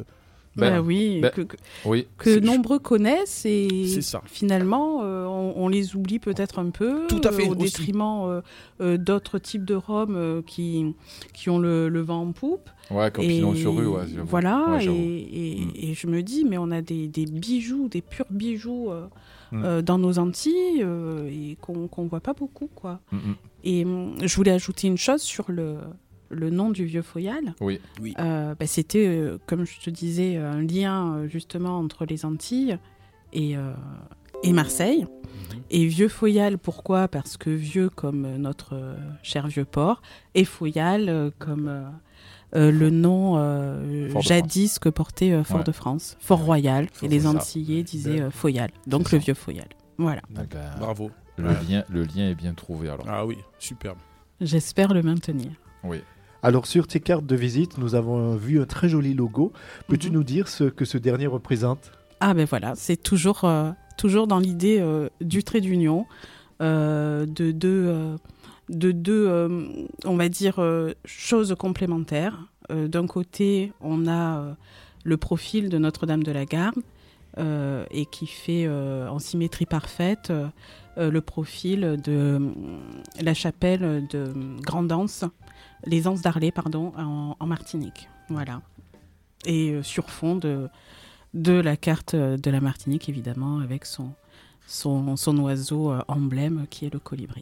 Speaker 6: Que nombreux connaissent et
Speaker 5: ça.
Speaker 6: Finalement on les oublie peut-être un peu
Speaker 5: tout à fait,
Speaker 6: au détriment d'autres types de rhums qui ont le vent en poupe.
Speaker 4: Ouais, comme Pignon sur rue, ouais.
Speaker 6: Voilà, et je me dis, mais on a des bijoux, des purs bijoux dans nos Antilles et qu'on voit pas beaucoup, quoi. Et je voulais ajouter une chose sur le nom du Vieux Foyal.
Speaker 4: Oui.
Speaker 6: C'était, comme je te disais, un lien justement entre les Antilles et Marseille. Et Vieux Foyal, pourquoi ? Parce que vieux comme notre cher vieux port, et Foyal comme le nom jadis que portait Fort-de-France, Fort-Royal. Et les Antillais disaient Foyal, donc le Vieux Foyal. Voilà.
Speaker 5: Bravo.
Speaker 4: Le lien est bien trouvé alors.
Speaker 5: Ah oui, superbe.
Speaker 6: J'espère le maintenir.
Speaker 4: Oui.
Speaker 3: Alors sur tes cartes de visite, nous avons vu un très joli logo. Peux-tu nous dire ce que ce dernier représente ?
Speaker 6: Ah ben voilà, c'est toujours dans l'idée du trait d'union, de deux, on va dire, choses complémentaires. D'un côté, on a le profil de Notre-Dame de la Garde et qui fait en symétrie parfaite le profil de la chapelle de Grande-Anse, les Anses d'Arlay, en Martinique. Voilà. Et sur fond de la carte de la Martinique, évidemment, avec son oiseau emblème qui est le colibri.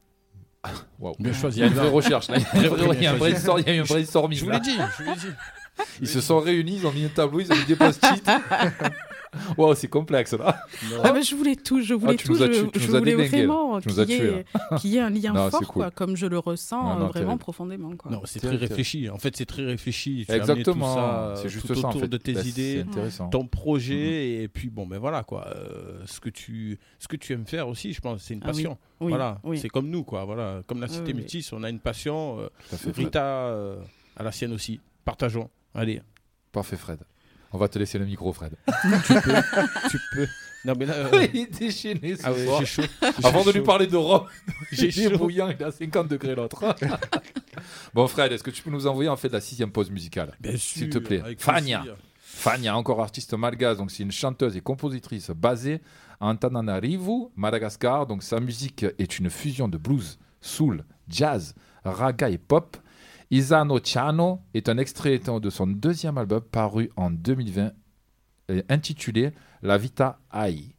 Speaker 4: Wow. Bien choisi. Il y a une vraie recherche là. Il y a eu un brainstorming.
Speaker 5: Je vous l'ai dit.
Speaker 4: Ils se sont réunis, ils ont mis un tableau, ils ont mis des post-it. Wow, c'est complexe là.
Speaker 6: Je voulais tout, je voulais vraiment qu'il y ait un lien fort, quoi, comme je le ressens profondément. Quoi.
Speaker 5: Non, c'est très réfléchi. En fait, c'est très réfléchi. Tu
Speaker 4: Exactement.
Speaker 5: Tout ça,
Speaker 4: c'est juste
Speaker 5: tout
Speaker 4: ça,
Speaker 5: autour
Speaker 4: en fait.
Speaker 5: de tes idées, ton projet, et puis voilà quoi. Ce que tu aimes faire aussi, je pense, c'est une passion.
Speaker 6: Oui.
Speaker 5: Voilà,
Speaker 6: oui.
Speaker 5: C'est comme nous, quoi. Voilà, comme la Cité Métis, on a une passion. Rita a la sienne aussi. Partageons. Allez.
Speaker 4: Parfait, Fred. On va te laisser le micro, Fred.
Speaker 5: tu peux. Non, mais là,
Speaker 4: il est déchaîné ce soir.
Speaker 5: J'ai chaud.
Speaker 4: Avant de lui parler de rhum,
Speaker 5: j'ai chaud.
Speaker 4: Bouillant, il est à 50 degrés l'autre. Bon, Fred, est-ce que tu peux nous envoyer en fait la 6e pause musicale?
Speaker 5: Bien sûr.
Speaker 4: S'il te plaît. Fania, encore artiste malgache, donc c'est une chanteuse et compositrice basée à Antananarivo, Madagascar. Donc sa musique est une fusion de blues, soul, jazz, raga et pop. Isa no Chano est un extrait de son 2e album paru en 2020 intitulé La Vita Ai.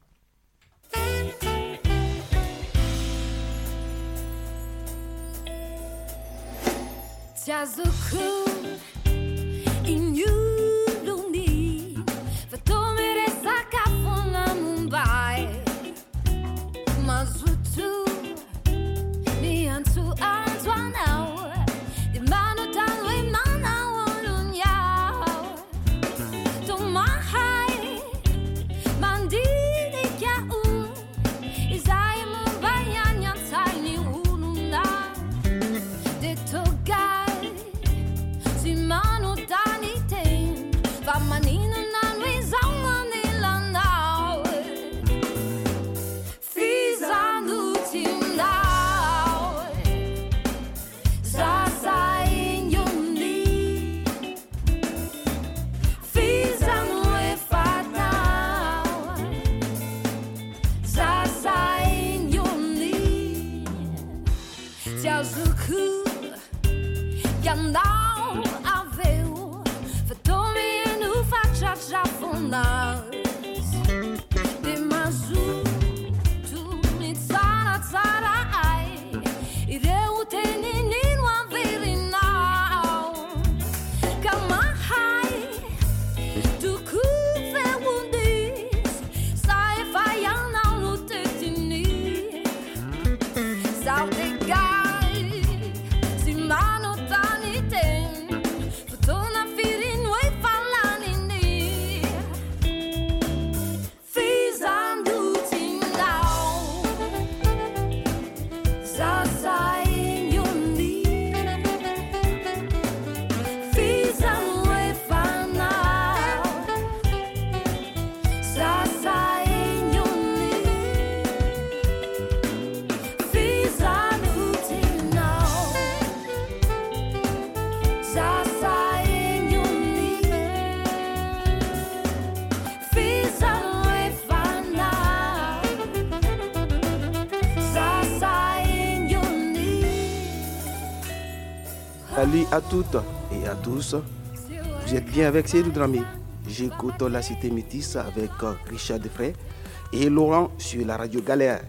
Speaker 12: Salut à toutes et à tous. Vous êtes bien avec Seydou Dramé. J'écoute la Cité Métis avec Richard Defray et Laurent sur la radio Galère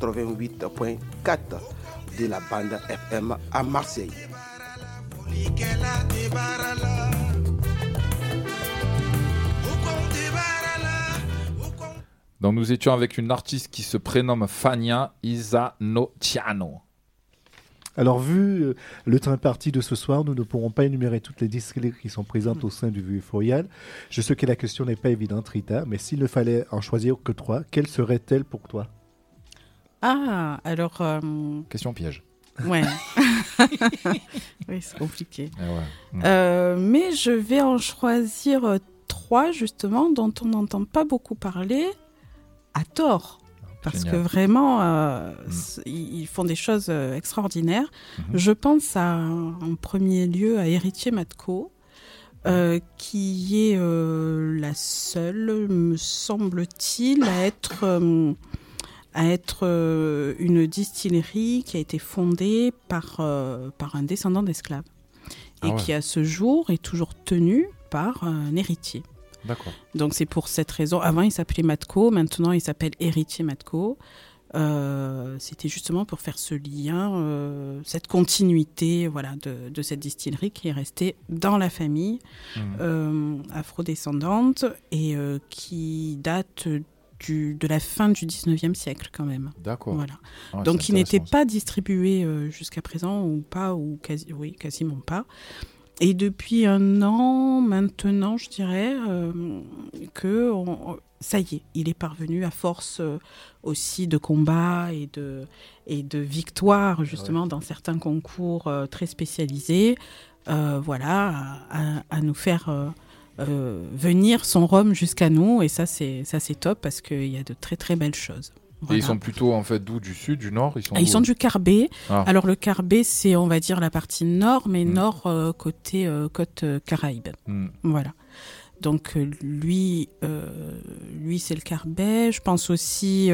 Speaker 12: 88.4 de la bande FM à Marseille.
Speaker 4: Donc nous étions avec une artiste qui se prénomme Fania Isa no Chano.
Speaker 3: Alors, vu le train parti de ce soir, nous ne pourrons pas énumérer toutes les distilleries qui sont présentes au sein du Vieux Royal. Je sais que la question n'est pas évidente, Rita, mais s'il ne fallait en choisir que 3, quelles seraient-elles pour toi?
Speaker 6: Ah, alors...
Speaker 4: Question piège.
Speaker 6: Ouais. Oui, c'est compliqué. Mais je vais en choisir 3, justement, dont on n'entend pas beaucoup parler, à tort. Parce que vraiment, ils font des choses extraordinaires. Je pense en premier lieu à Héritier Matko, qui est la seule, me semble-t-il, à être une distillerie qui a été fondée par un descendant d'esclaves. Et qui, à ce jour, est toujours tenue par un héritier.
Speaker 4: D'accord.
Speaker 6: Donc c'est pour cette raison. Avant il s'appelait Matko, maintenant il s'appelle Héritier Matko. C'était justement pour faire ce lien, cette continuité de cette distillerie qui est restée dans la famille afrodescendante et qui date de la fin du 19e siècle quand même.
Speaker 4: D'accord.
Speaker 6: Voilà.
Speaker 4: Ouais,
Speaker 6: donc il n'était pas distribué jusqu'à présent quasiment pas. Et depuis 1 an maintenant, je dirais que ça y est, il est parvenu à force aussi de combats et de victoires justement dans certains concours très spécialisés, à nous faire venir son rhum jusqu'à nous, et ça c'est top parce qu'il y a de très très belles choses. Voilà.
Speaker 4: Et ils sont plutôt en fait d'où? Du sud, du nord?
Speaker 6: Ils sont du Carbet. Alors le Carbet, c'est on va dire la partie nord, mais nord côté côte Caraïbes. Voilà. Donc lui c'est le Carbet. Je pense aussi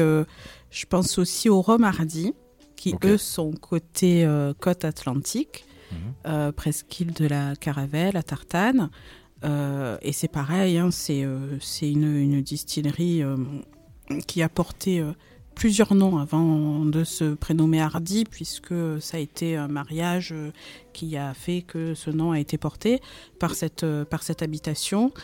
Speaker 6: au rhum Hardy, qui eux sont côté côte Atlantique, presqu'île de la Caravelle à Tartane. Et c'est pareil, c'est une distillerie qui a porté plusieurs noms avant de se prénommer Hardy, puisque ça a été un mariage qui a fait que ce nom a été porté par cette habitation,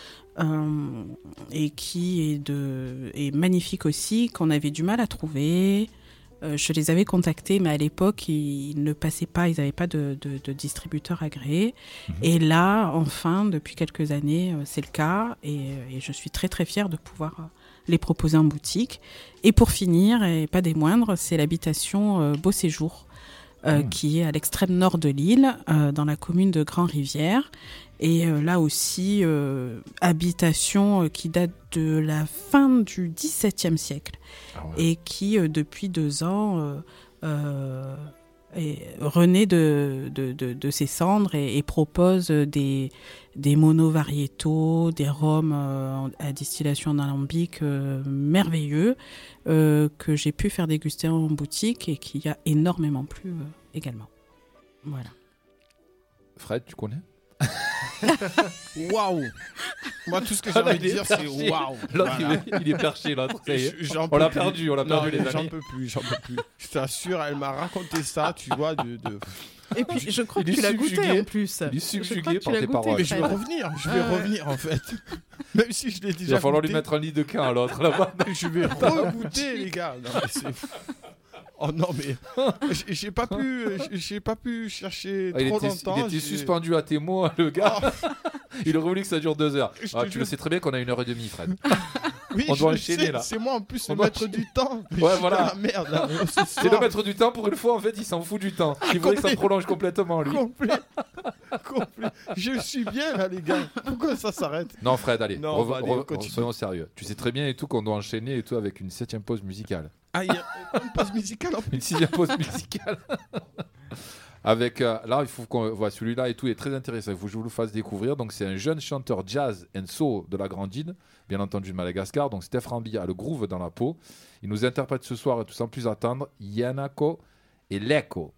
Speaker 6: et qui est magnifique aussi, qu'on avait du mal à trouver. Je les avais contactés, mais à l'époque, ils ne passaient pas, ils n'avaient pas de distributeur agréé. Et là, enfin, depuis quelques années, c'est le cas, et je suis très très fière de pouvoir les proposer en boutique. Et pour finir, et pas des moindres, c'est l'habitation Beau Séjour, qui est à l'extrême nord de l'île, dans la commune de Grand-Rivière. Et là aussi, habitation qui date de la fin du XVIIe siècle, et qui, depuis 2 ans, renaît de ses cendres et propose des monovariétaux, des rhums à distillation en alambic merveilleux, que j'ai pu faire déguster en boutique et qui a énormément plu également. Voilà.
Speaker 4: Fred, tu connais?
Speaker 5: Waouh! Moi, tout ce que j'ai envie de dire, c'est waouh!
Speaker 4: L'autre, il est perché, l'autre. On l'a perdu, les amis.
Speaker 5: J'en peux plus. Je t'assure, elle m'a raconté ça, tu vois,
Speaker 6: Et puis, je crois que tu l'as goûté en plus.
Speaker 4: Il est subjugué par tes paroles.
Speaker 5: Mais je vais revenir en fait. Même si je l'ai déjà goûté.
Speaker 4: Il va falloir lui mettre un lit de quin à l'autre, là-bas.
Speaker 5: Je vais re-goûter, les gars. Non, mais c'est... Oh non, mais j'ai pas pu chercher trop longtemps.
Speaker 4: Il était suspendu à tes mots, le gars. Il aurait voulu que ça dure 2 heures. Tu le sais très bien qu'on a 1h30, Fred.
Speaker 5: Oui,
Speaker 4: on doit enchaîner là.
Speaker 5: C'est moi en plus le maître du temps.
Speaker 4: Ouais, voilà.
Speaker 5: Merde, là,
Speaker 4: c'est le maître du temps pour une fois. En fait, il s'en fout du temps. Il voudrait que ça prolonge complètement, lui.
Speaker 5: Complet. Je suis bien là, les gars. Pourquoi ça s'arrête?
Speaker 4: Non, Fred, allez. Soyons sérieux. Tu sais très bien et tout qu'on doit enchaîner et tout avec une 7e pause musicale.
Speaker 5: Ah, il y a une pause musicale en plus.
Speaker 4: Une 6e pause musicale. Avec là, il faut qu'on voit celui-là et tout est très intéressant. Il faut que je vous le fasse découvrir. Donc, c'est un jeune chanteur jazz and soul de la Grande Île, bien entendu de Madagascar. Donc, Steph Rambi a le groove dans la peau. Il nous interprète ce soir, et tout sans plus attendre, Yanako et Leko.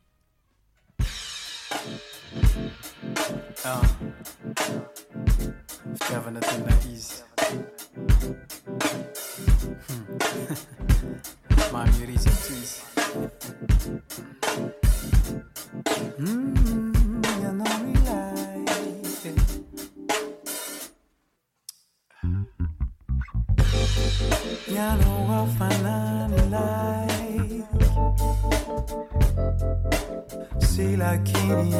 Speaker 13: Mami Risa Twist. You know me like it. You know what finally like. See like Kitty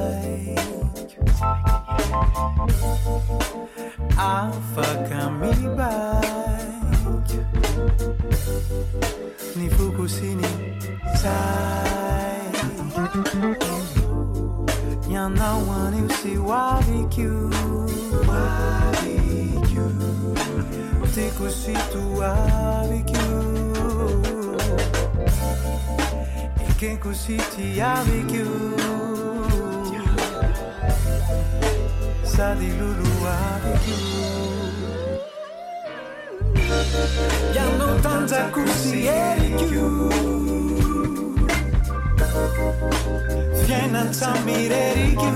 Speaker 13: I fuck me back. Ni Fukusini side. Y'en a one who see barbecue. T'es aussi tout barbecue. Et qu'est-ce que c'est barbecue? Ça dit loulou barbecue. Y'hanno tanta cucciericu. Vieni a Tamirericu.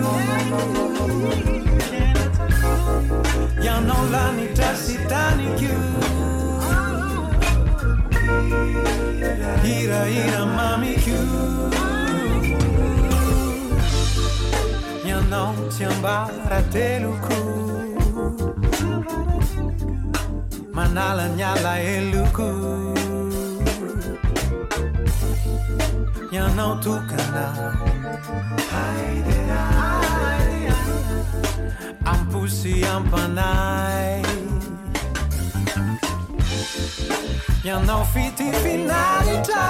Speaker 13: Y'hanno la necessitanicu. Ira ira mami chiù. Io non ti ambara te lucu, ma nala nyala e lucu. Io non tu cana, am pussy am panai. Io non fiti finalità,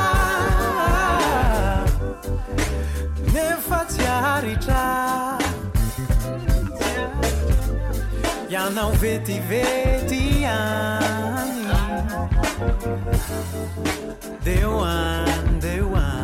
Speaker 13: ne facciarità. Io non veti anni. The one, the one.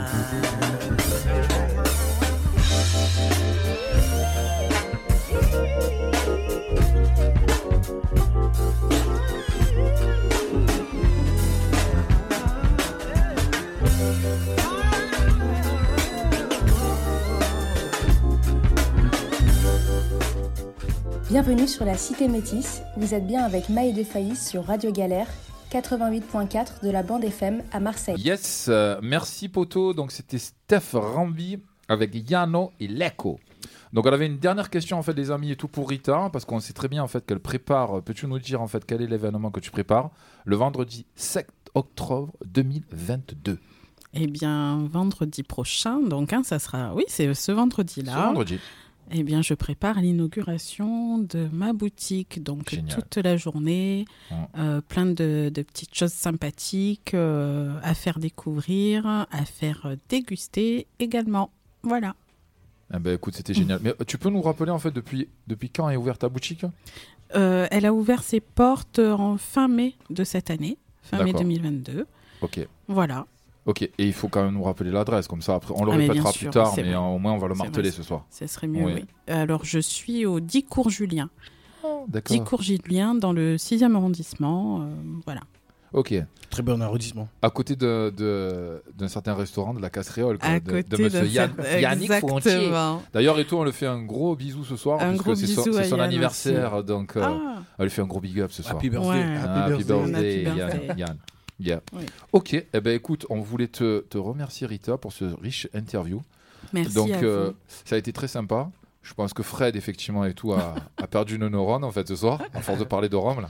Speaker 14: Bienvenue sur la Cité Métisse, vous êtes bien avec Maï de Faïs sur Radio Galère, 88.4 de la bande FM à Marseille.
Speaker 4: Yes, merci poto, donc c'était Steph Rambi avec Yano et Leko. Donc on avait une dernière question en fait les amis et tout pour Rita, parce qu'on sait très bien en fait qu'elle prépare, peux-tu nous dire en fait quel est l'événement que tu prépares le vendredi 7 octobre 2022?
Speaker 6: Eh bien, vendredi prochain, donc ça sera, oui, c'est ce vendredi-là.
Speaker 4: Ce vendredi.
Speaker 6: Eh bien, je prépare l'inauguration de ma boutique, donc
Speaker 4: Génial.
Speaker 6: toute la journée, plein de petites choses sympathiques à faire découvrir, à faire déguster également. Voilà.
Speaker 4: Eh ben, écoute, c'était génial. Mais tu peux nous rappeler en fait depuis quand est ouverte ta boutique?
Speaker 6: Elle a ouvert ses portes en fin mai de cette année, fin mai 2022.
Speaker 4: Ok.
Speaker 6: Voilà.
Speaker 4: Ok, et il faut quand même nous rappeler l'adresse, comme ça après on le répétera plus tard, mais au moins on va le marteler ce soir.
Speaker 6: Ce serait mieux, oui. Alors je suis au 10 cours Julien.
Speaker 4: Oh, d'accord.
Speaker 6: 10 cours Julien dans le 6e arrondissement, voilà.
Speaker 4: Ok.
Speaker 5: Très bon arrondissement.
Speaker 4: À côté d'un certain restaurant de la Casseréole,
Speaker 6: à
Speaker 4: de
Speaker 6: côté
Speaker 4: monsieur Yannick Frontier. D'ailleurs, et toi, on le fait un gros bisou ce soir, puisque c'est son anniversaire, aussi. Donc on lui fait un gros big up ce soir.
Speaker 5: Happy birthday.
Speaker 6: Ouais.
Speaker 4: Happy birthday, Yann. Yeah. Oui. Ok, eh ben, écoute, on voulait te remercier Rita pour ce riche interview.
Speaker 6: Merci.
Speaker 4: Donc,
Speaker 6: à vous.
Speaker 4: ça a été très sympa. Je pense que Fred, effectivement, et tout, a perdu nos neurones en fait ce soir, à force de parler de Rome là.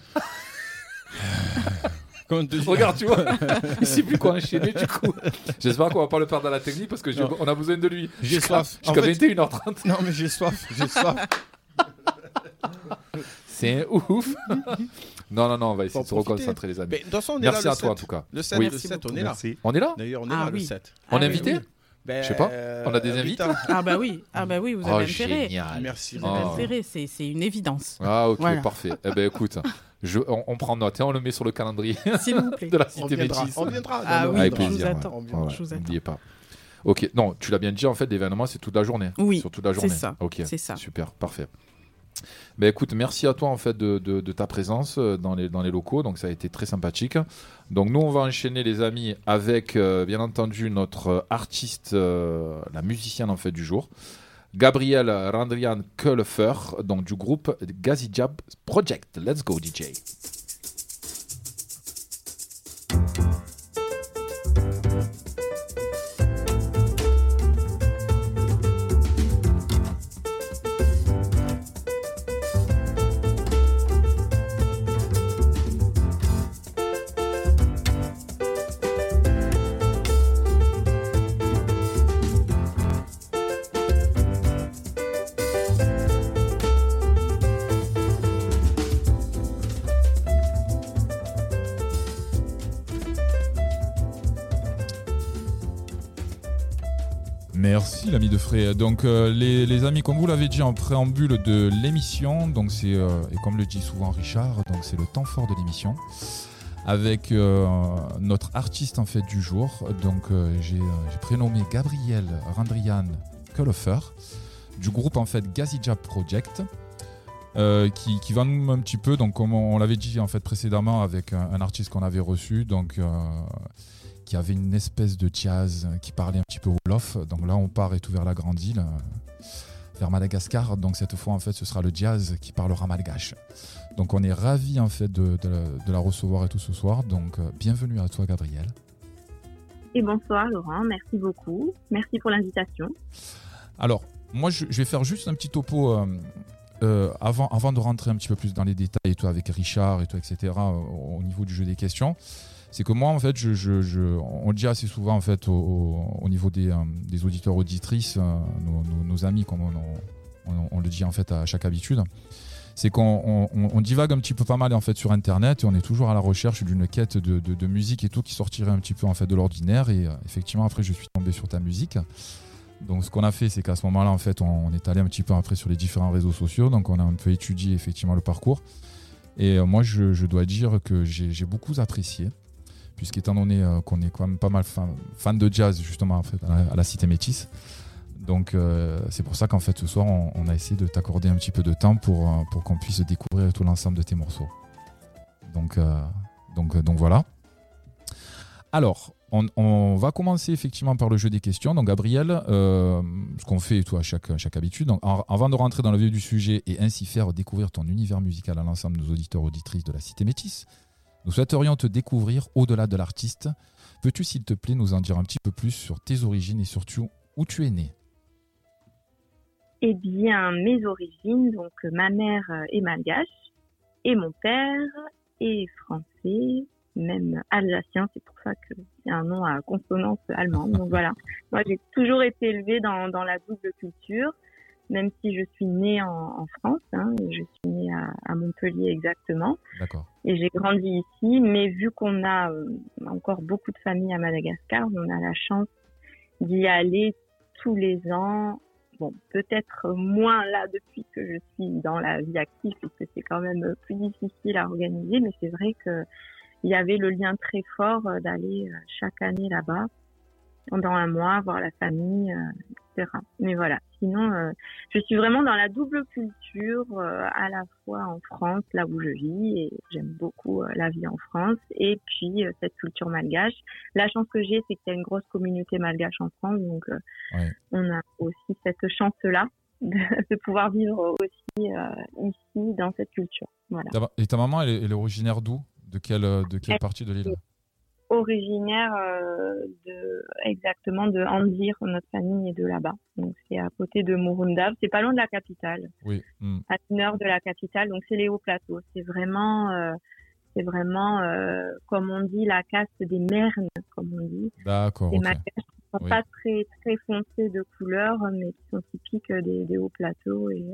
Speaker 4: Regarde, tu vois, il sait plus quoi enchaîner du coup. J'espère qu'on va pas le perdre à la technique parce que on a besoin de lui.
Speaker 5: J'ai soif.
Speaker 4: Jusqu'à 21h30.
Speaker 5: Non mais j'ai soif.
Speaker 4: C'est ouf. Non, on va essayer de se reconcentrer les amis.
Speaker 5: Mais, de toute façon, on est
Speaker 4: merci
Speaker 5: là,
Speaker 4: à toi en tout cas.
Speaker 5: Le 7, le 7 on est là.
Speaker 4: On est là.
Speaker 5: D'ailleurs, on est là le 7.
Speaker 4: On est invité?
Speaker 5: Ben,
Speaker 4: je sais pas, on a des invités.
Speaker 6: Ah bah oui, vous avez intérêt.
Speaker 4: Génial.
Speaker 5: Merci.
Speaker 6: Vous avez intérêt, c'est une évidence.
Speaker 4: Ah ok,
Speaker 6: voilà.
Speaker 4: Parfait. Eh ben écoute, on prend note et on le met sur le calendrier
Speaker 6: s'il vous plaît.
Speaker 4: de la Cité Métisse.
Speaker 5: On viendra.
Speaker 6: Ah oui,
Speaker 4: avec
Speaker 6: je
Speaker 4: plaisir.
Speaker 6: vous attends.
Speaker 4: Je vous attends. N'oubliez pas. Ok, non, tu l'as bien dit en fait, l'événement c'est toute la journée.
Speaker 6: Oui,
Speaker 4: sur toute la journée.
Speaker 6: C'est ça.
Speaker 4: Ok,
Speaker 6: c'est ça.
Speaker 4: Super, parfait. Ben écoute, merci à toi en fait de ta présence dans les locaux, donc ça a été très sympathique. Donc nous on va enchaîner les amis avec bien entendu notre artiste, la musicienne en fait du jour, Gabrielle Randrian Kölfer, donc du groupe Gazijab Project. Let's go DJ.
Speaker 15: Merci l'ami de Frey. Donc les amis, comme vous l'avez dit en préambule de l'émission, donc c'est et comme le dit souvent Richard, donc c'est le temps fort de l'émission avec notre artiste en fait du jour. Donc j'ai prénommé Gabrielle Randrian Kölfer du groupe en fait Gazijab Project. Qui va nous un petit peu, donc comme on l'avait dit en fait précédemment avec un artiste qu'on avait reçu, donc qui avait une espèce de jazz qui parlait un petit peu wolof. Donc là on part et tout vers la grande île, vers Madagascar. Donc cette fois en fait ce sera le jazz qui parlera malgache. Donc on est ravis en fait de la recevoir et tout ce soir. Donc bienvenue à toi Gabrielle.
Speaker 16: et bonsoir Laurent, merci beaucoup. Merci pour l'invitation.
Speaker 15: Alors, moi je vais faire juste un petit topo avant de rentrer un petit peu plus dans les détails et tout avec Richard et tout, etc. Au niveau du jeu des questions. C'est que moi, en fait, on le dit assez souvent en fait au niveau des auditeurs, auditrices, nos amis, comme on le dit en fait à chaque habitude. C'est qu'on divague un petit peu pas mal en fait sur Internet et on est toujours à la recherche d'une quête de musique et tout qui sortirait un petit peu en fait de l'ordinaire. Et effectivement, après, je suis tombé sur ta musique. Donc, ce qu'on a fait, c'est qu'à ce moment-là, en fait, on est allé un petit peu après sur les différents réseaux sociaux. Donc, on a un peu étudié effectivement le parcours. Et moi, je dois dire que j'ai beaucoup apprécié. Puisqu'étant donné qu'on est quand même pas mal fan de jazz justement en fait, à la Cité Métis. Donc c'est pour ça qu'en fait ce soir on a essayé de t'accorder un petit peu de temps pour qu'on puisse découvrir tout l'ensemble de tes morceaux. Donc voilà. Alors on va commencer effectivement par le jeu des questions. Donc Gabriel, ce qu'on fait tout à chaque habitude. Donc, avant de rentrer dans le vif du sujet et ainsi faire découvrir ton univers musical à l'ensemble de nos auditeurs auditrices de la Cité Métis, nous souhaiterions te découvrir au-delà de l'artiste. Peux-tu, s'il te plaît, nous en dire un petit peu plus sur tes origines et surtout où tu es né?
Speaker 16: Eh bien, mes origines, donc ma mère est malgache et mon père est français, même alsacien. C'est pour ça que c'est un nom à consonance allemande. Donc voilà, moi j'ai toujours été élevée dans la double culture. Même si je suis née en France, je suis née à Montpellier exactement.
Speaker 15: D'accord.
Speaker 16: Et j'ai grandi ici, mais vu qu'on a encore beaucoup de familles à Madagascar, on a la chance d'y aller tous les ans. Bon, peut-être moins là depuis que je suis dans la vie active, puisque c'est quand même plus difficile à organiser, mais c'est vrai qu'il y avait le lien très fort d'aller chaque année là-bas, pendant un mois, voir la famille, etc. Mais voilà, sinon, je suis vraiment dans la double culture, à la fois en France, là où je vis, et j'aime beaucoup la vie en France, et puis cette culture malgache. La chance que j'ai, c'est qu'il y a une grosse communauté malgache en France, donc on a aussi cette chance-là de pouvoir vivre aussi ici, dans cette culture. Voilà.
Speaker 15: Et ta maman, elle est originaire d'où? De quelle partie de l'île?
Speaker 16: Originaire exactement de Andir, notre famille est de là-bas. Donc c'est à côté de Morundava, c'est pas loin de la capitale.
Speaker 15: Oui.
Speaker 16: À 1 heure de la capitale, donc c'est les hauts plateaux. C'est vraiment comme on dit la caste des mernes, comme on dit.
Speaker 15: D'accord.
Speaker 16: Des
Speaker 15: okay.
Speaker 16: macaques qui sont pas très très foncées de couleur, mais qui sont typiques des hauts plateaux et.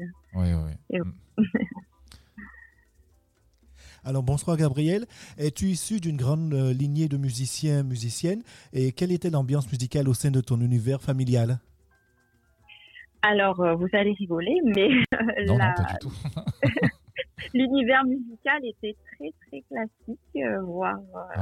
Speaker 3: Alors bonsoir Gabriel, es-tu issu d'une grande lignée de musiciens, musiciennes et quelle était l'ambiance musicale au sein de ton univers familial?
Speaker 16: Alors vous allez rigoler, mais
Speaker 15: non, pas du tout.
Speaker 16: l'univers musical était très très classique, voire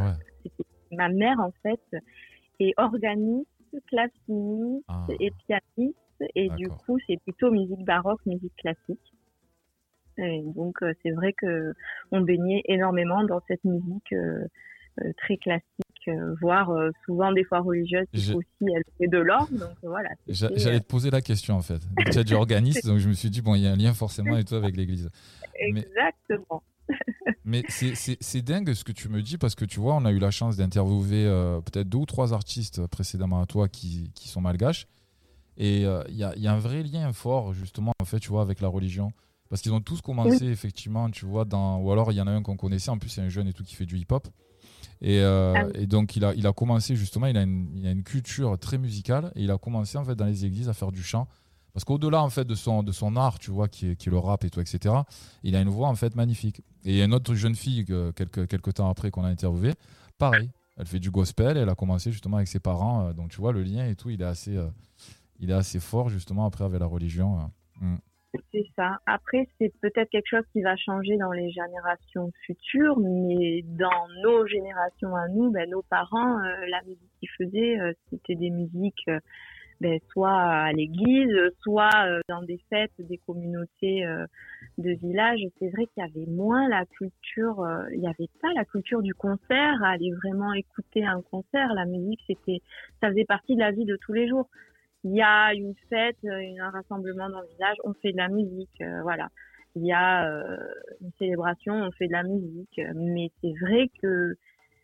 Speaker 16: ma mère en fait est organiste, claveciniste et pianiste et du coup c'est plutôt musique baroque, musique classique. Et donc c'est vrai que on baignait énormément dans cette musique très classique, voire souvent des fois religieuse, aussi elle fait de l'or. Donc voilà.
Speaker 15: J'allais te poser la question en fait. Tu as dit organiste, donc je me suis dit bon il y a un lien forcément et tout avec l'église.
Speaker 16: Exactement.
Speaker 15: Mais c'est dingue ce que tu me dis parce que tu vois on a eu la chance d'interviewer peut-être 2 ou 3 artistes précédemment à toi qui sont malgaches et il y a un vrai lien fort justement en fait tu vois avec la religion. Parce qu'ils ont tous commencé, effectivement, tu vois, ou alors il y en a un qu'on connaissait, en plus c'est un jeune et tout qui fait du hip-hop. Et donc il a commencé justement, il a une culture très musicale et il a commencé en fait dans les églises à faire du chant. Parce qu'au-delà en fait de son art, tu vois, qui est le rap et tout, etc., il a une voix en fait magnifique. Et il y a une autre jeune fille, quelques temps après qu'on a interviewé, pareil, elle fait du gospel et elle a commencé justement avec ses parents. Donc tu vois, le lien et tout, il est assez fort justement après avec la religion.
Speaker 16: C'est ça. Après, c'est peut-être quelque chose qui va changer dans les générations futures, mais dans nos générations à nous, nos parents, la musique qu'ils faisaient, c'était des musiques soit à l'église, soit dans des fêtes, des communautés de village. C'est vrai qu'il y avait moins la culture, il n'y avait pas la culture du concert, à aller vraiment écouter un concert. La musique, ça faisait partie de la vie de tous les jours. Il y a une fête, un rassemblement dans le village, on fait de la musique, voilà. Il y a une célébration, on fait de la musique. Mais c'est vrai que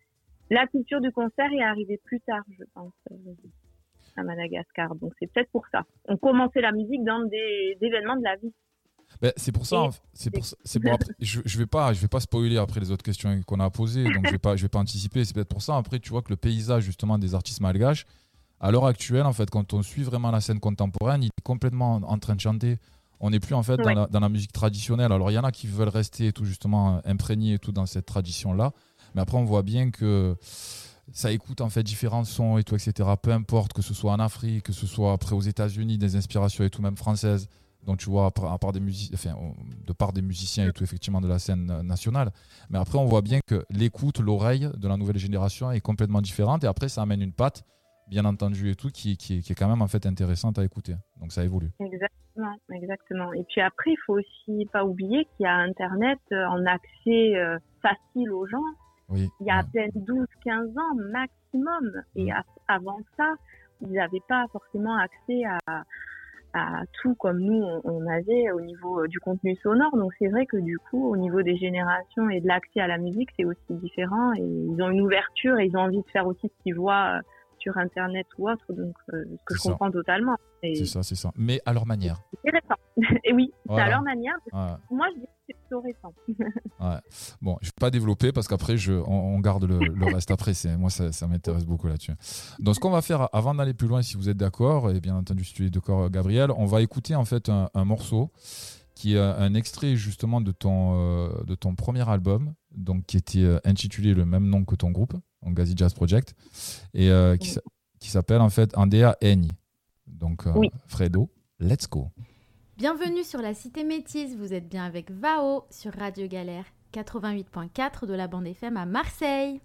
Speaker 16: la culture du concert est arrivée plus tard, je pense, à Madagascar. Donc c'est peut-être pour ça. On commençait la musique dans des événements de la vie.
Speaker 15: Ben, c'est pour ça. C'est bon. Après, je vais pas spoiler après les autres questions qu'on a posées, donc je vais pas anticiper. C'est peut-être pour ça. Après, tu vois que le paysage justement des artistes malgaches, à l'heure actuelle, en fait, quand on suit vraiment la scène contemporaine, il est complètement en train de chanter. On n'est plus en fait dans la musique traditionnelle. Alors il y en a qui veulent rester tout justement imprégnés et tout dans cette tradition-là, mais après on voit bien que ça écoute en fait différents sons et tout, etc. Peu importe que ce soit en Afrique, que ce soit après aux États-Unis, des inspirations et tout, même françaises. Donc tu vois, de part des musiciens et tout, effectivement, de la scène nationale. Mais après, on voit bien que l'écoute, l'oreille de la nouvelle génération est complètement différente. Et après, ça amène une patte, bien entendu, et tout, qui est quand même en fait intéressante à écouter. Donc ça évolue.
Speaker 16: Exactement. Et puis après, il faut aussi pas oublier qu'il y a Internet en accès facile aux gens.
Speaker 15: Oui.
Speaker 16: Il y a à peine 12-15 ans maximum. Et avant ça, ils n'avaient pas forcément accès à tout comme nous on avait au niveau du contenu sonore. Donc c'est vrai que du coup au niveau des générations et de l'accès à la musique c'est aussi différent, et ils ont une ouverture et ils ont envie de faire aussi ce qu'ils voient sur internet ou autre, donc ce que je comprends totalement. Et
Speaker 15: c'est ça, mais à leur manière.
Speaker 16: C'est récent. Et oui,
Speaker 15: voilà.
Speaker 16: C'est à leur manière.
Speaker 15: Ouais.
Speaker 16: Moi je dis que c'est plutôt récent.
Speaker 15: Ouais. Bon, je vais pas développer parce qu'après on garde le reste après. Moi ça m'intéresse beaucoup là-dessus. Donc ce qu'on va faire avant d'aller plus loin, si vous êtes d'accord, et bien entendu si tu es d'accord, Gabriel, on va écouter en fait un morceau qui est un extrait justement de ton premier album, donc qui était intitulé le même nom que ton groupe, donc Gazi Jazz Project, et qui s'appelle en fait Andea Eni. Donc Fredo, let's go.
Speaker 17: Bienvenue sur la Cité Métisse, vous êtes bien avec Vao sur Radio Galère 88.4 de la bande FM à Marseille.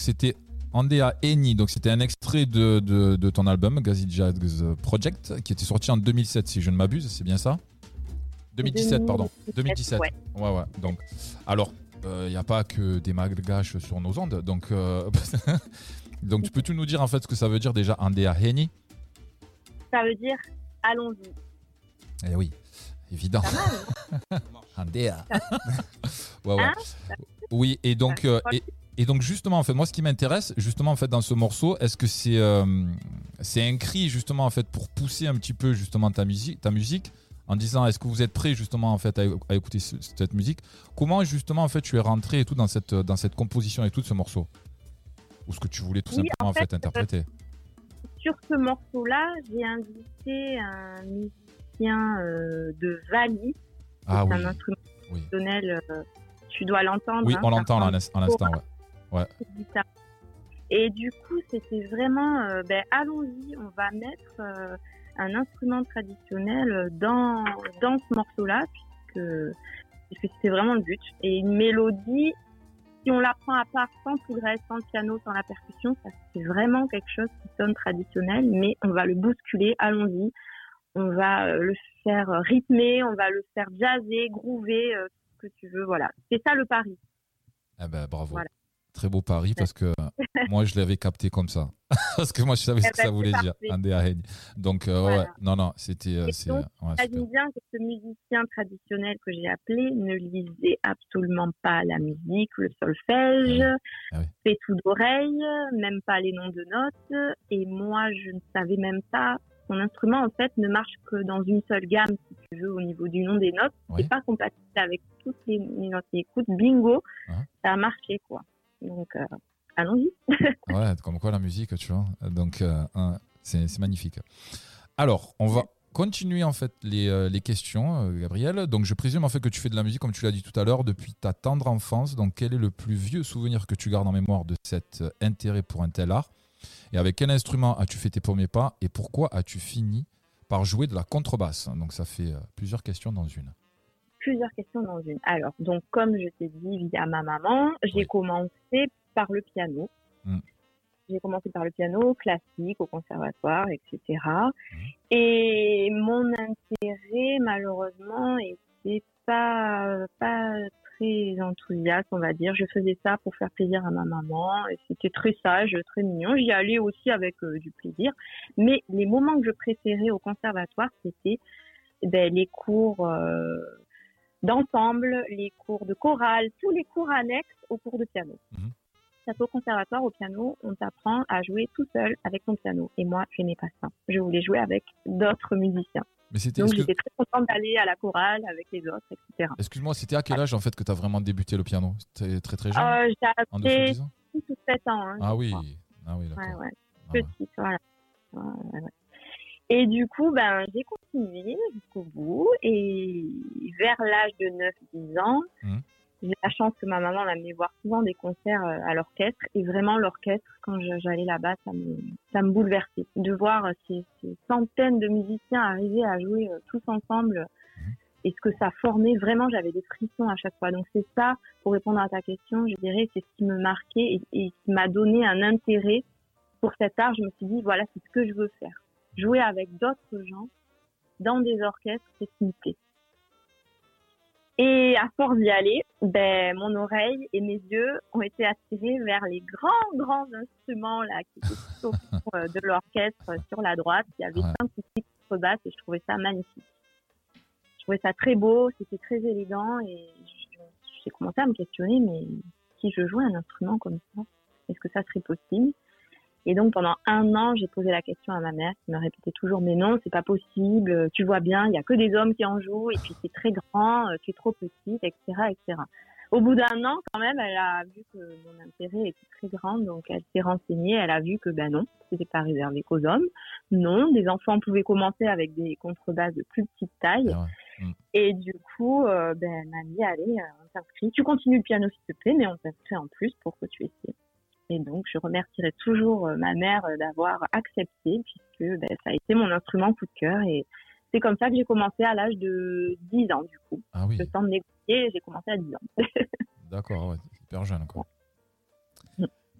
Speaker 15: c'était Andea Eni, donc c'était un extrait de ton album Gazi Jazz Project qui était sorti en 2007 si je ne m'abuse, c'est bien ça? 2017 pardon. 2017. Ouais. Donc alors il n'y a pas que des malgaches sur nos ondes, donc donc tu peux tout nous dire en fait ce que ça veut dire déjà Andea Eni?
Speaker 16: Ça veut dire allons-y.
Speaker 15: Eh oui, évident. Andea. Ouais. Hein? Oui, et donc et donc justement en fait moi ce qui m'intéresse justement en fait dans ce morceau, est-ce que c'est un cri justement en fait pour pousser un petit peu justement ta musique en disant est-ce que vous êtes prêts justement en fait à écouter cette musique? Comment justement en fait tu es rentré et tout dans cette composition et tout de ce morceau? Ou ce que tu voulais tout simplement en fait interpréter?
Speaker 16: Sur ce morceau-là, j'ai invité un musicien de Vali.
Speaker 15: Ah oui.
Speaker 16: Un instrument traditionnel. Tu dois l'entendre.
Speaker 15: Oui, on l'entend là, en l'instant, ouais.
Speaker 16: Et du coup, c'était vraiment, allons-y, on va mettre un instrument traditionnel dans ce morceau-là, puisque c'était vraiment le but. Et une mélodie, si on la prend à part sans tout le reste, sans le piano, sans la percussion, ça c'est vraiment quelque chose qui sonne traditionnel, mais on va le bousculer, allons-y. On va le faire rythmer, on va le faire jazzer, groover, ce que tu veux, voilà. C'est ça le pari.
Speaker 15: Eh ben, bravo. Voilà. Très beau pari parce que moi je l'avais capté comme ça. Parce que moi je savais ce que ça voulait dire. Donc voilà. Non, c'était.
Speaker 16: J'imagine bien que ce musicien traditionnel que j'ai appelé ne lisait absolument pas la musique, le solfège, fait tout d'oreille, même pas les noms de notes. Et moi je ne savais même pas. Son instrument en fait ne marche que dans une seule gamme, si tu veux, au niveau du nom des notes. C'est pas compatible avec toutes les notes. Et écoute, bingo, ça a marché quoi. Donc, allons-y.
Speaker 15: Ouais, comme quoi la musique, tu vois. Donc, c'est magnifique. Alors, on va continuer en fait les questions, Gabriel. Donc, je présume en fait que tu fais de la musique, comme tu l'as dit tout à l'heure, depuis ta tendre enfance. Donc, quel est le plus vieux souvenir que tu gardes en mémoire de cet intérêt pour un tel art? Et avec quel instrument as-tu fait tes premiers pas? Et pourquoi as-tu fini par jouer de la contrebasse? Donc, ça fait plusieurs questions dans une.
Speaker 16: Plusieurs questions dans une. Alors, donc, comme je t'ai dit via ma maman, j'ai commencé par le piano. J'ai commencé par le piano classique au conservatoire, etc. Et mon intérêt, malheureusement, était pas très enthousiaste, on va dire. Je faisais ça pour faire plaisir à ma maman. Et c'était très sage, très mignon. J'y allais aussi avec du plaisir. Mais les moments que je préférais au conservatoire, c'était les cours d'ensemble, les cours de chorale, tous les cours annexes aux cours de piano. Au conservatoire, au piano, on t'apprend à jouer tout seul avec ton piano. Et moi, je n'aimais pas ça. Je voulais jouer avec d'autres musiciens. Donc, j'étais très contente d'aller à la chorale avec les autres, etc.
Speaker 15: Excuse-moi, c'était à quel âge en fait que tu as vraiment débuté le piano? C'était très très jeune?
Speaker 16: J'avais 6 ou 7 ans. Hein,
Speaker 15: oui, d'accord.
Speaker 16: Petite, voilà. Et du coup, j'ai continué jusqu'au bout. Et vers l'âge de 9-10 ans, j'ai la chance que ma maman m'amenait voir souvent des concerts à l'orchestre. Et vraiment, l'orchestre, quand j'allais là-bas, ça me bouleversait. De voir ces centaines de musiciens arriver à jouer tous ensemble et ce que ça formait, vraiment, j'avais des frissons à chaque fois. Donc c'est ça, pour répondre à ta question, je dirais, c'est ce qui me marquait et qui m'a donné un intérêt pour cet art. Je me suis dit, voilà, c'est ce que je veux faire. Jouer avec d'autres gens dans des orchestres, c'est ce qui me plaît. Et à force d'y aller, mon oreille et mes yeux ont été attirés vers les grands instruments là qui étaient tout au fond de l'orchestre sur la droite. Il y avait 5 ou 6 contrebasses et je trouvais ça magnifique. Je trouvais ça très beau, c'était très élégant et j'ai commencé à me questionner, mais si je jouais un instrument comme ça, est-ce que ça serait possible? Et donc, pendant 1 an, j'ai posé la question à ma mère qui me répétait toujours « Mais non, c'est pas possible, tu vois bien, il y a que des hommes qui en jouent, et puis c'est très grand, tu es trop petite, etc. etc. » Au bout d'1 an, quand même, elle a vu que mon intérêt était très grand, donc elle s'est renseignée, elle a vu que non, c'était pas réservé qu'aux hommes. Non, des enfants pouvaient commencer avec des contrebasses de plus petite taille. Et du coup, elle m'a dit « Allez, on t'inscrit, tu continues le piano s'il te plaît, mais on t'inscrit en plus pour que tu essaies. » Et donc, je remercierai toujours ma mère d'avoir accepté, puisque ça a été mon instrument coup de cœur. Et c'est comme ça que j'ai commencé à l'âge de 10 ans, du coup.
Speaker 15: Ah oui.
Speaker 16: Le temps de négocier, j'ai commencé à 10 ans.
Speaker 15: D'accord, ouais, hyper jeune, quoi.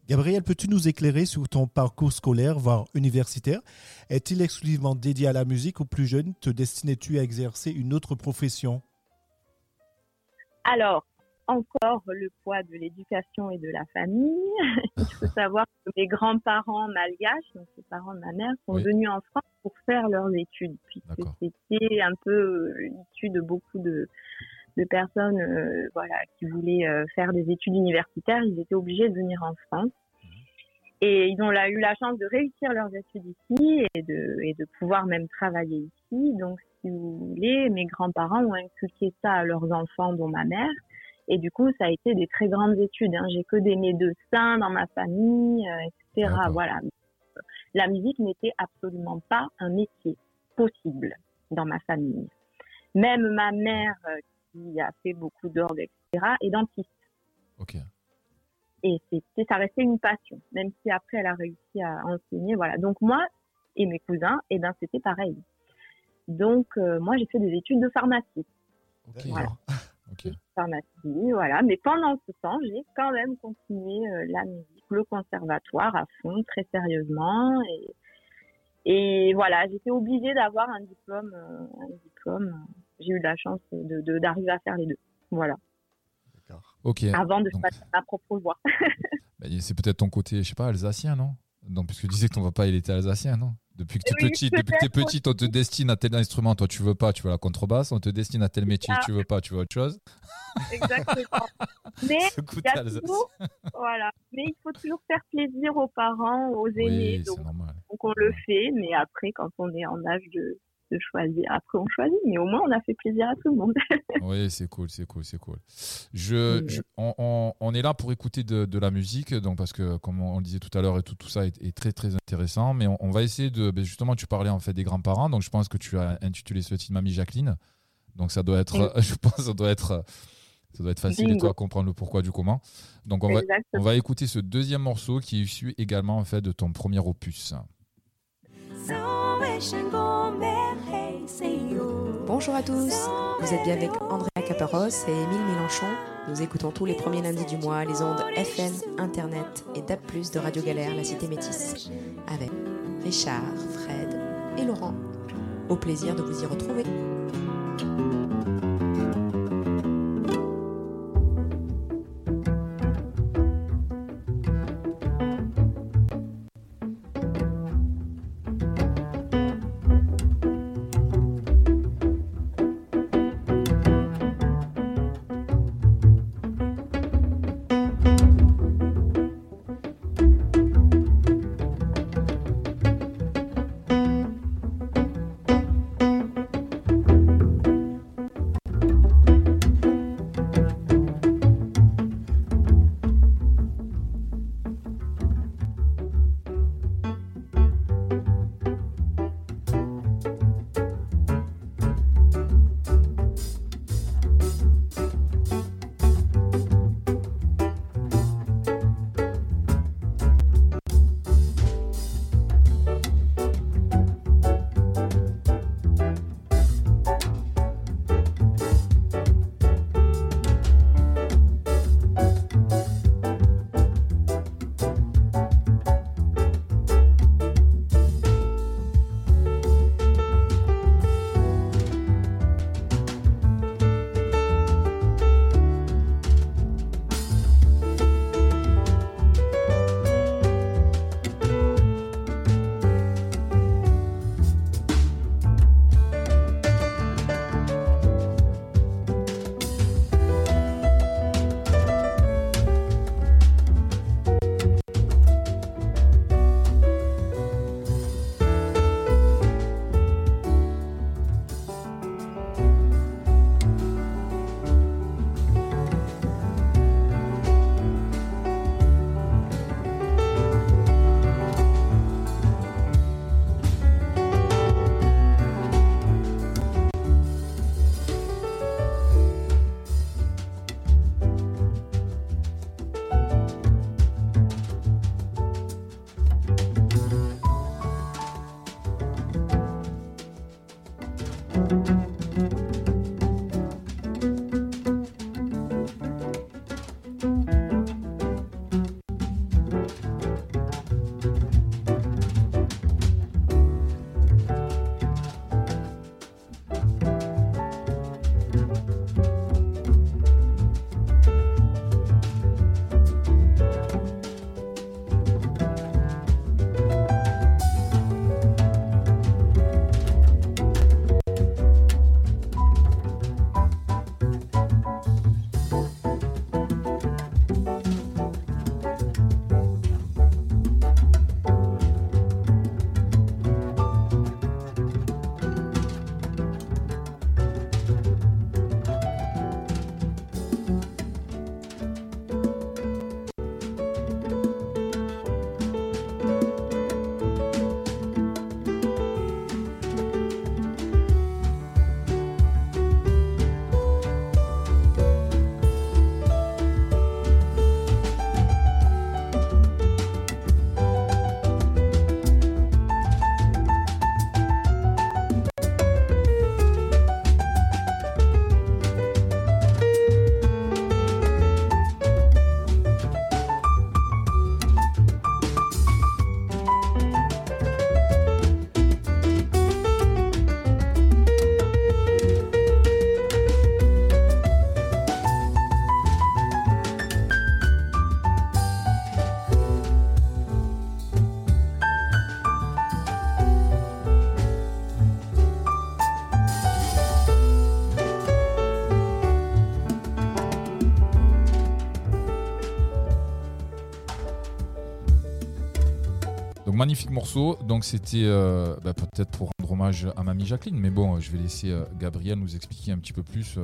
Speaker 18: Gabriel, peux-tu nous éclairer sur ton parcours scolaire, voire universitaire? Est-il exclusivement dédié à la musique ou plus jeune, te destinais-tu à exercer une autre profession?
Speaker 16: Alors, encore le poids de l'éducation et de la famille. Il faut savoir que mes grands-parents malgaches, donc les parents de ma mère, sont venus en France pour faire leurs études, puisque c'était un peu issu de beaucoup de personnes qui voulaient faire des études universitaires. Ils étaient obligés de venir en France. Et ils ont eu la chance de réussir leurs études ici et de pouvoir même travailler ici. Donc, si vous voulez, mes grands-parents ont inculqué ça à leurs enfants, dont ma mère. Et du coup, ça a été des très grandes études. J'ai que des médecins dans ma famille, etc. Voilà. La musique n'était absolument pas un métier possible dans ma famille. Même ma mère, qui a fait beaucoup d'orgue, etc., est dentiste.
Speaker 15: Ok.
Speaker 16: Et ça restait une passion, même si après elle a réussi à enseigner. Voilà. Donc moi et mes cousins, c'était pareil. Donc moi j'ai fait des études de pharmacie. Voilà. Pharmacie, voilà. Mais pendant ce temps, j'ai quand même continué la musique, le conservatoire à fond, très sérieusement. Et voilà, j'étais obligée d'avoir un diplôme. J'ai eu la chance d'arriver à faire les deux. Voilà.
Speaker 15: Okay.
Speaker 16: Avant de passer ma propre voix.
Speaker 15: C'est peut-être ton côté, je sais pas, alsacien, non? Donc, puisque tu disais que ton papa, il était alsacien, non? Depuis que tu es petite, on te destine à tel instrument, toi tu veux pas, tu veux la contrebasse, on te destine à tel métier, tu veux pas, tu veux autre chose.
Speaker 16: Exactement. Mais il faut toujours faire plaisir aux parents, aux aînés. Donc on le fait, mais après, quand on est en âge de choisir, après on choisit, mais au moins on a fait plaisir à tout le monde.
Speaker 15: Oui, c'est cool. On est là pour écouter de la musique, donc parce que comme on le disait tout à l'heure, et tout ça est très très intéressant, mais on va essayer justement, tu parlais en fait des grands-parents, donc je pense que tu as intitulé ce titre Mamie Jacqueline, donc ça doit être, je pense que ça doit être facile et toi comprendre le pourquoi du comment. Donc on va écouter ce deuxième morceau qui est issu également en fait de ton premier opus.
Speaker 19: Bonjour à tous, vous êtes bien avec Andrea Caparros et Émile Mélenchon. Nous écoutons tous les premiers lundis du mois les ondes FM, Internet et DAB+, de Radio Galère, la Cité Métis, avec Richard, Fred et Laurent. Au plaisir de vous y retrouver.
Speaker 15: magnifique morceau. Donc c'était peut-être pour rendre hommage à Mamie Jacqueline, mais bon, je vais laisser Gabriel nous expliquer un petit peu plus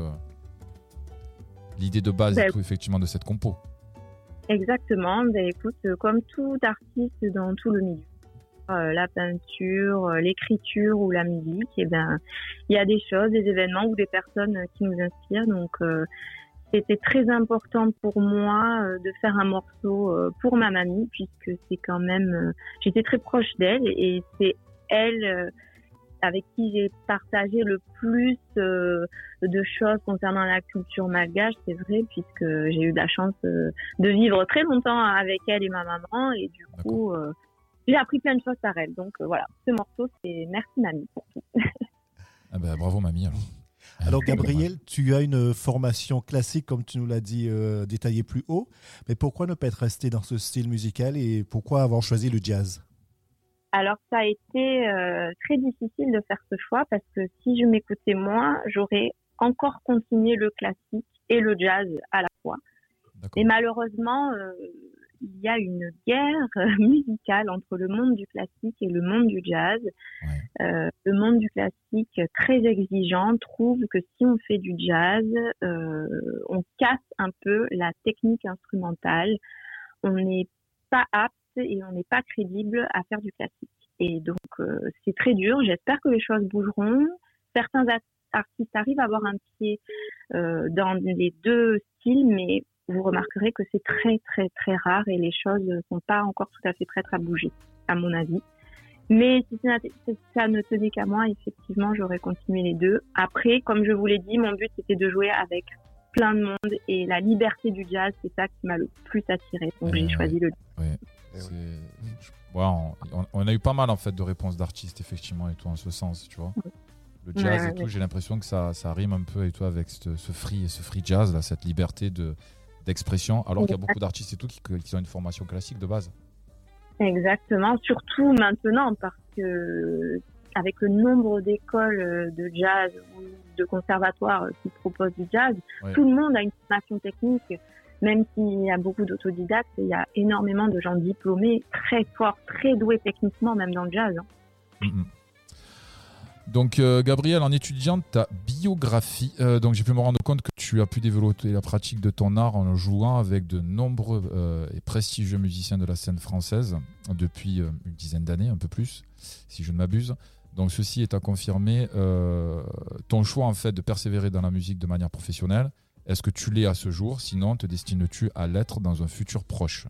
Speaker 15: l'idée de base et tout, effectivement, de cette compo.
Speaker 16: Exactement. Écoute, comme tout artiste dans tout le milieu, la peinture, l'écriture ou la musique, il y a des choses, des événements ou des personnes qui nous inspirent. Donc c'était très important pour moi de faire un morceau pour ma mamie, puisque c'est quand même j'étais très proche d'elle et c'est elle avec qui j'ai partagé le plus de choses concernant la culture malgache, c'est vrai, puisque j'ai eu la chance de vivre très longtemps avec elle et ma maman, et du coup j'ai appris plein de choses par elle. Donc voilà, ce morceau, c'est merci mamie pour tout.
Speaker 15: Bravo mamie alors.
Speaker 18: Alors Gabriel, tu as une formation classique, comme tu nous l'as dit, détaillée plus haut, mais pourquoi ne pas être resté dans ce style musical et pourquoi avoir choisi le jazz ?
Speaker 16: Alors ça a été très difficile de faire ce choix, parce que si je m'écoutais moi, j'aurais encore continué le classique et le jazz à la fois. Et malheureusement, il y a une guerre musicale entre le monde du classique et le monde du jazz. Le monde du classique, très exigeant, trouve que si on fait du jazz, on casse un peu la technique instrumentale. On n'est pas apte et on n'est pas crédible à faire du classique. Et donc, c'est très dur. J'espère que les choses bougeront. Certains artistes arrivent à avoir un pied dans les deux styles, mais vous remarquerez que c'est très, très, très rare et les choses ne sont pas encore tout à fait prêtes à bouger, à mon avis. Mais si ça ne tenait qu'à moi, effectivement, j'aurais continué les deux. Après, comme je vous l'ai dit, mon but, c'était de jouer avec plein de monde, et la liberté du jazz, c'est ça qui m'a le plus attiré. Donc, j'ai choisi le jazz.
Speaker 15: On a eu pas mal en fait de réponses d'artistes, effectivement, et tout en ce sens, tu vois. Le jazz et tout, j'ai l'impression que ça rime un peu et tout avec ce free jazz, là, cette liberté d'expression, alors qu'il y a beaucoup d'artistes et tout qui ont une formation classique de base.
Speaker 16: Surtout maintenant, parce que avec le nombre d'écoles de jazz ou de conservatoires qui proposent du jazz, tout le monde a une formation technique. Même s'il y a beaucoup d'autodidactes, il y a énormément de gens diplômés, très forts, très doués techniquement, même dans le jazz.
Speaker 15: Donc Gabriel, en étudiant ta biographie, donc j'ai pu me rendre compte que tu as pu développer la pratique de ton art en jouant avec de nombreux et prestigieux musiciens de la scène française depuis une dizaine d'années, un peu plus, si je ne m'abuse. Donc ceci est à confirmer ton choix en fait de persévérer dans la musique de manière professionnelle. Est-ce que tu l'es à ce jour? Sinon, te destines-tu à l'être dans un futur proche?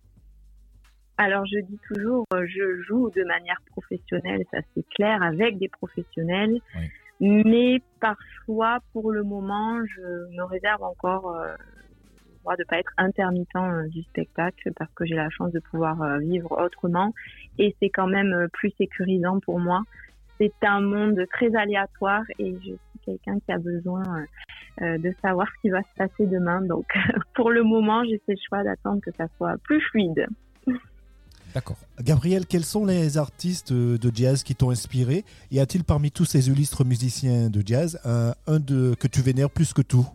Speaker 16: Alors, je dis toujours, je joue de manière professionnelle, ça c'est clair, avec des professionnels. Mais par choix, pour le moment, je me réserve encore le droit de ne pas être intermittent du spectacle, parce que j'ai la chance de pouvoir vivre autrement. Et c'est quand même plus sécurisant pour moi. C'est un monde très aléatoire et je suis quelqu'un qui a besoin de savoir ce qui va se passer demain. Donc, pour le moment, j'ai fait le choix d'attendre que ça soit plus fluide.
Speaker 15: D'accord.
Speaker 18: Gabriel, quels sont les artistes de jazz qui t'ont inspiré? Y a-t-il parmi tous ces illustres musiciens de jazz que tu vénères plus que tout?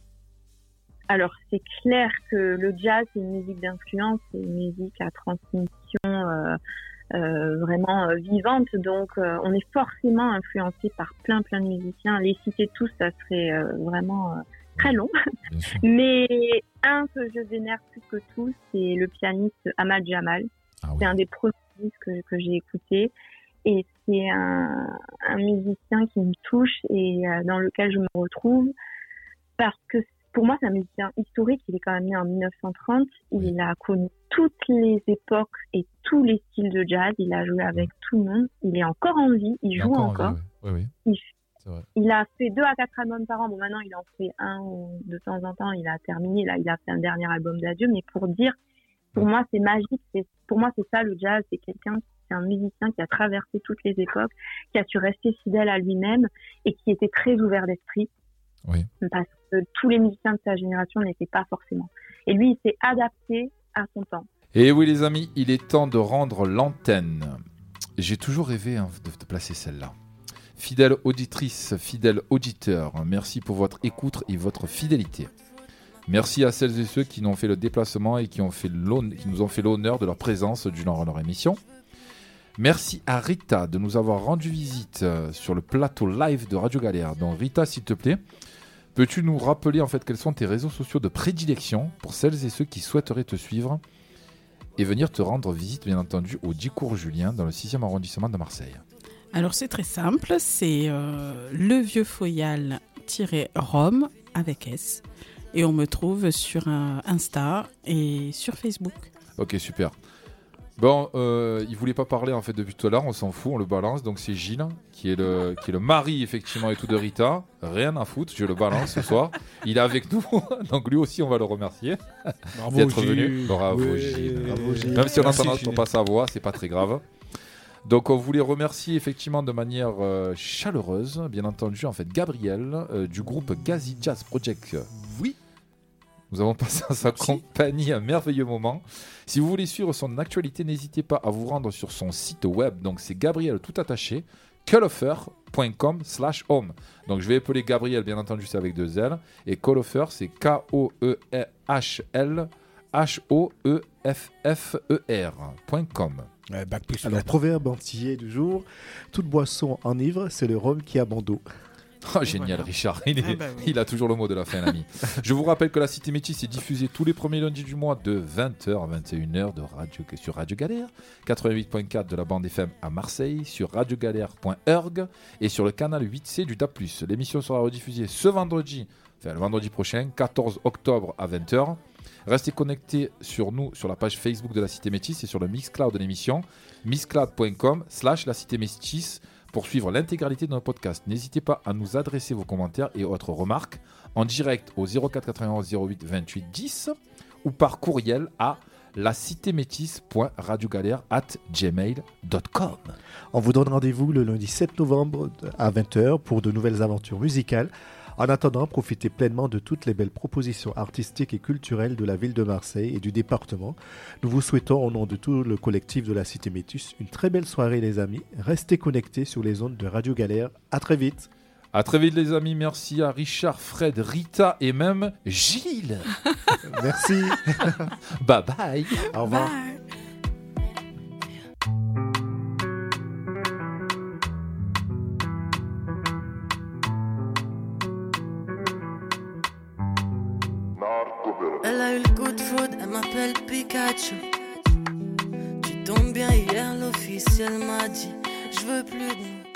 Speaker 16: Alors, c'est clair que le jazz, c'est une musique d'influence, c'est une musique à transmission vraiment vivante. Donc, on est forcément influencé par plein de musiciens. Les citer tous, ça serait vraiment très long. Mais un que je vénère plus que tout, c'est le pianiste Ahmad Jamal. C'est un des premiers disques que j'ai écouté. Et c'est un musicien qui me touche et dans lequel je me retrouve. Parce que pour moi, c'est un musicien historique. Il est quand même né en 1930. Il a connu toutes les époques et tous les styles de jazz. Il a joué avec tout le monde. Il est encore en vie. Il joue encore. Il a fait 2 à 4 albums par an. Bon, maintenant, il en fait un de temps en temps. Il a terminé. Là, il a fait un dernier album d'adieu. Mais pour dire, pour moi, c'est magique. Pour moi, c'est ça le jazz. C'est un musicien qui a traversé toutes les époques, qui a su rester fidèle à lui-même et qui était très ouvert d'esprit. Parce que tous les musiciens de sa génération n'étaient pas forcément. Et lui, il s'est adapté à son temps.
Speaker 4: Et oui, les amis, il est temps de rendre l'antenne. J'ai toujours rêvé de placer celle-là. Fidèles auditrices, fidèles auditeurs, merci pour votre écoute et votre fidélité. Merci à celles et ceux qui nous ont fait le déplacement et qui nous ont fait l'honneur de leur présence durant leur émission. Merci à Rita de nous avoir rendu visite sur le plateau live de Radio Galère. Donc Rita, s'il te plaît, peux-tu nous rappeler en fait quels sont tes réseaux sociaux de prédilection pour celles et ceux qui souhaiteraient te suivre et venir te rendre visite, bien entendu, au 10 cours Julien, dans le 6e arrondissement de Marseille?
Speaker 6: Alors c'est très simple, c'est le vieux foyal-rome avec S. Et on me trouve sur Insta et sur Facebook.
Speaker 4: Ok, super. Bon, il voulait pas parler en fait depuis tout à l'heure, on s'en fout, on le balance. Donc c'est Gilles qui est le mari effectivement et tout de Rita. Rien à foutre, je le balance ce soir. Il est avec nous, donc lui aussi on va le remercier d'être venu. Bravo Gilles. Même si on n'entend pas sa voix, c'est pas très grave. Donc on voulait remercier effectivement de manière chaleureuse, bien entendu, en fait, Gabriel du groupe Gazi Jazz Project.
Speaker 5: Oui.
Speaker 4: Nous avons passé en sa compagnie un merveilleux moment. Si vous voulez suivre son actualité, n'hésitez pas à vous rendre sur son site web. Donc c'est Gabriel tout attaché, calloffer.com/home. Donc je vais appeler Gabriel, bien entendu, c'est avec 2 L. Et Calloffer, c'est KOEHLHOEFFER.com.
Speaker 3: Alors, proverbe antillais du jour, toute boisson enivre, c'est le rhum qui a bon dos.
Speaker 4: Oh, génial, Richard. Il a toujours le mot de la fin, l'ami. Je vous rappelle que la Cité Métis est diffusée tous les premiers lundis du mois de 20h à 21h sur Radio Galère, 88.4 de la bande FM à Marseille, sur radiogalère.org et sur le canal 8C du DAB+. L'émission sera rediffusée ce vendredi, le vendredi prochain, 14 octobre à 20h. Restez connectés sur nous, sur la page Facebook de la Cité Métis et sur le Mixcloud de l'émission, mixcloud.com/la Cité Métis. Pour suivre l'intégralité de nos podcasts, n'hésitez pas à nous adresser vos commentaires et autres remarques en direct au 04 91 08 28 10 ou par courriel à lacitémétis.radiogalère@gmail.com.
Speaker 3: On vous donne rendez-vous le lundi 7 novembre à 20h pour de nouvelles aventures musicales. En attendant, profitez pleinement de toutes les belles propositions artistiques et culturelles de la ville de Marseille et du département. Nous vous souhaitons, au nom de tout le collectif de la Cité Métis, une très belle soirée, les amis. Restez connectés sur les ondes de Radio Galère. À très vite.
Speaker 4: À très vite, les amis. Merci à Richard, Fred, Rita et même Gilles.
Speaker 3: Merci.
Speaker 4: Bye bye.
Speaker 3: Au revoir.
Speaker 6: Bye.
Speaker 20: Elle a eu le coup de foudre, elle m'appelle Pikachu. Tu tombes bien hier, l'officiel m'a dit je veux plus de nous.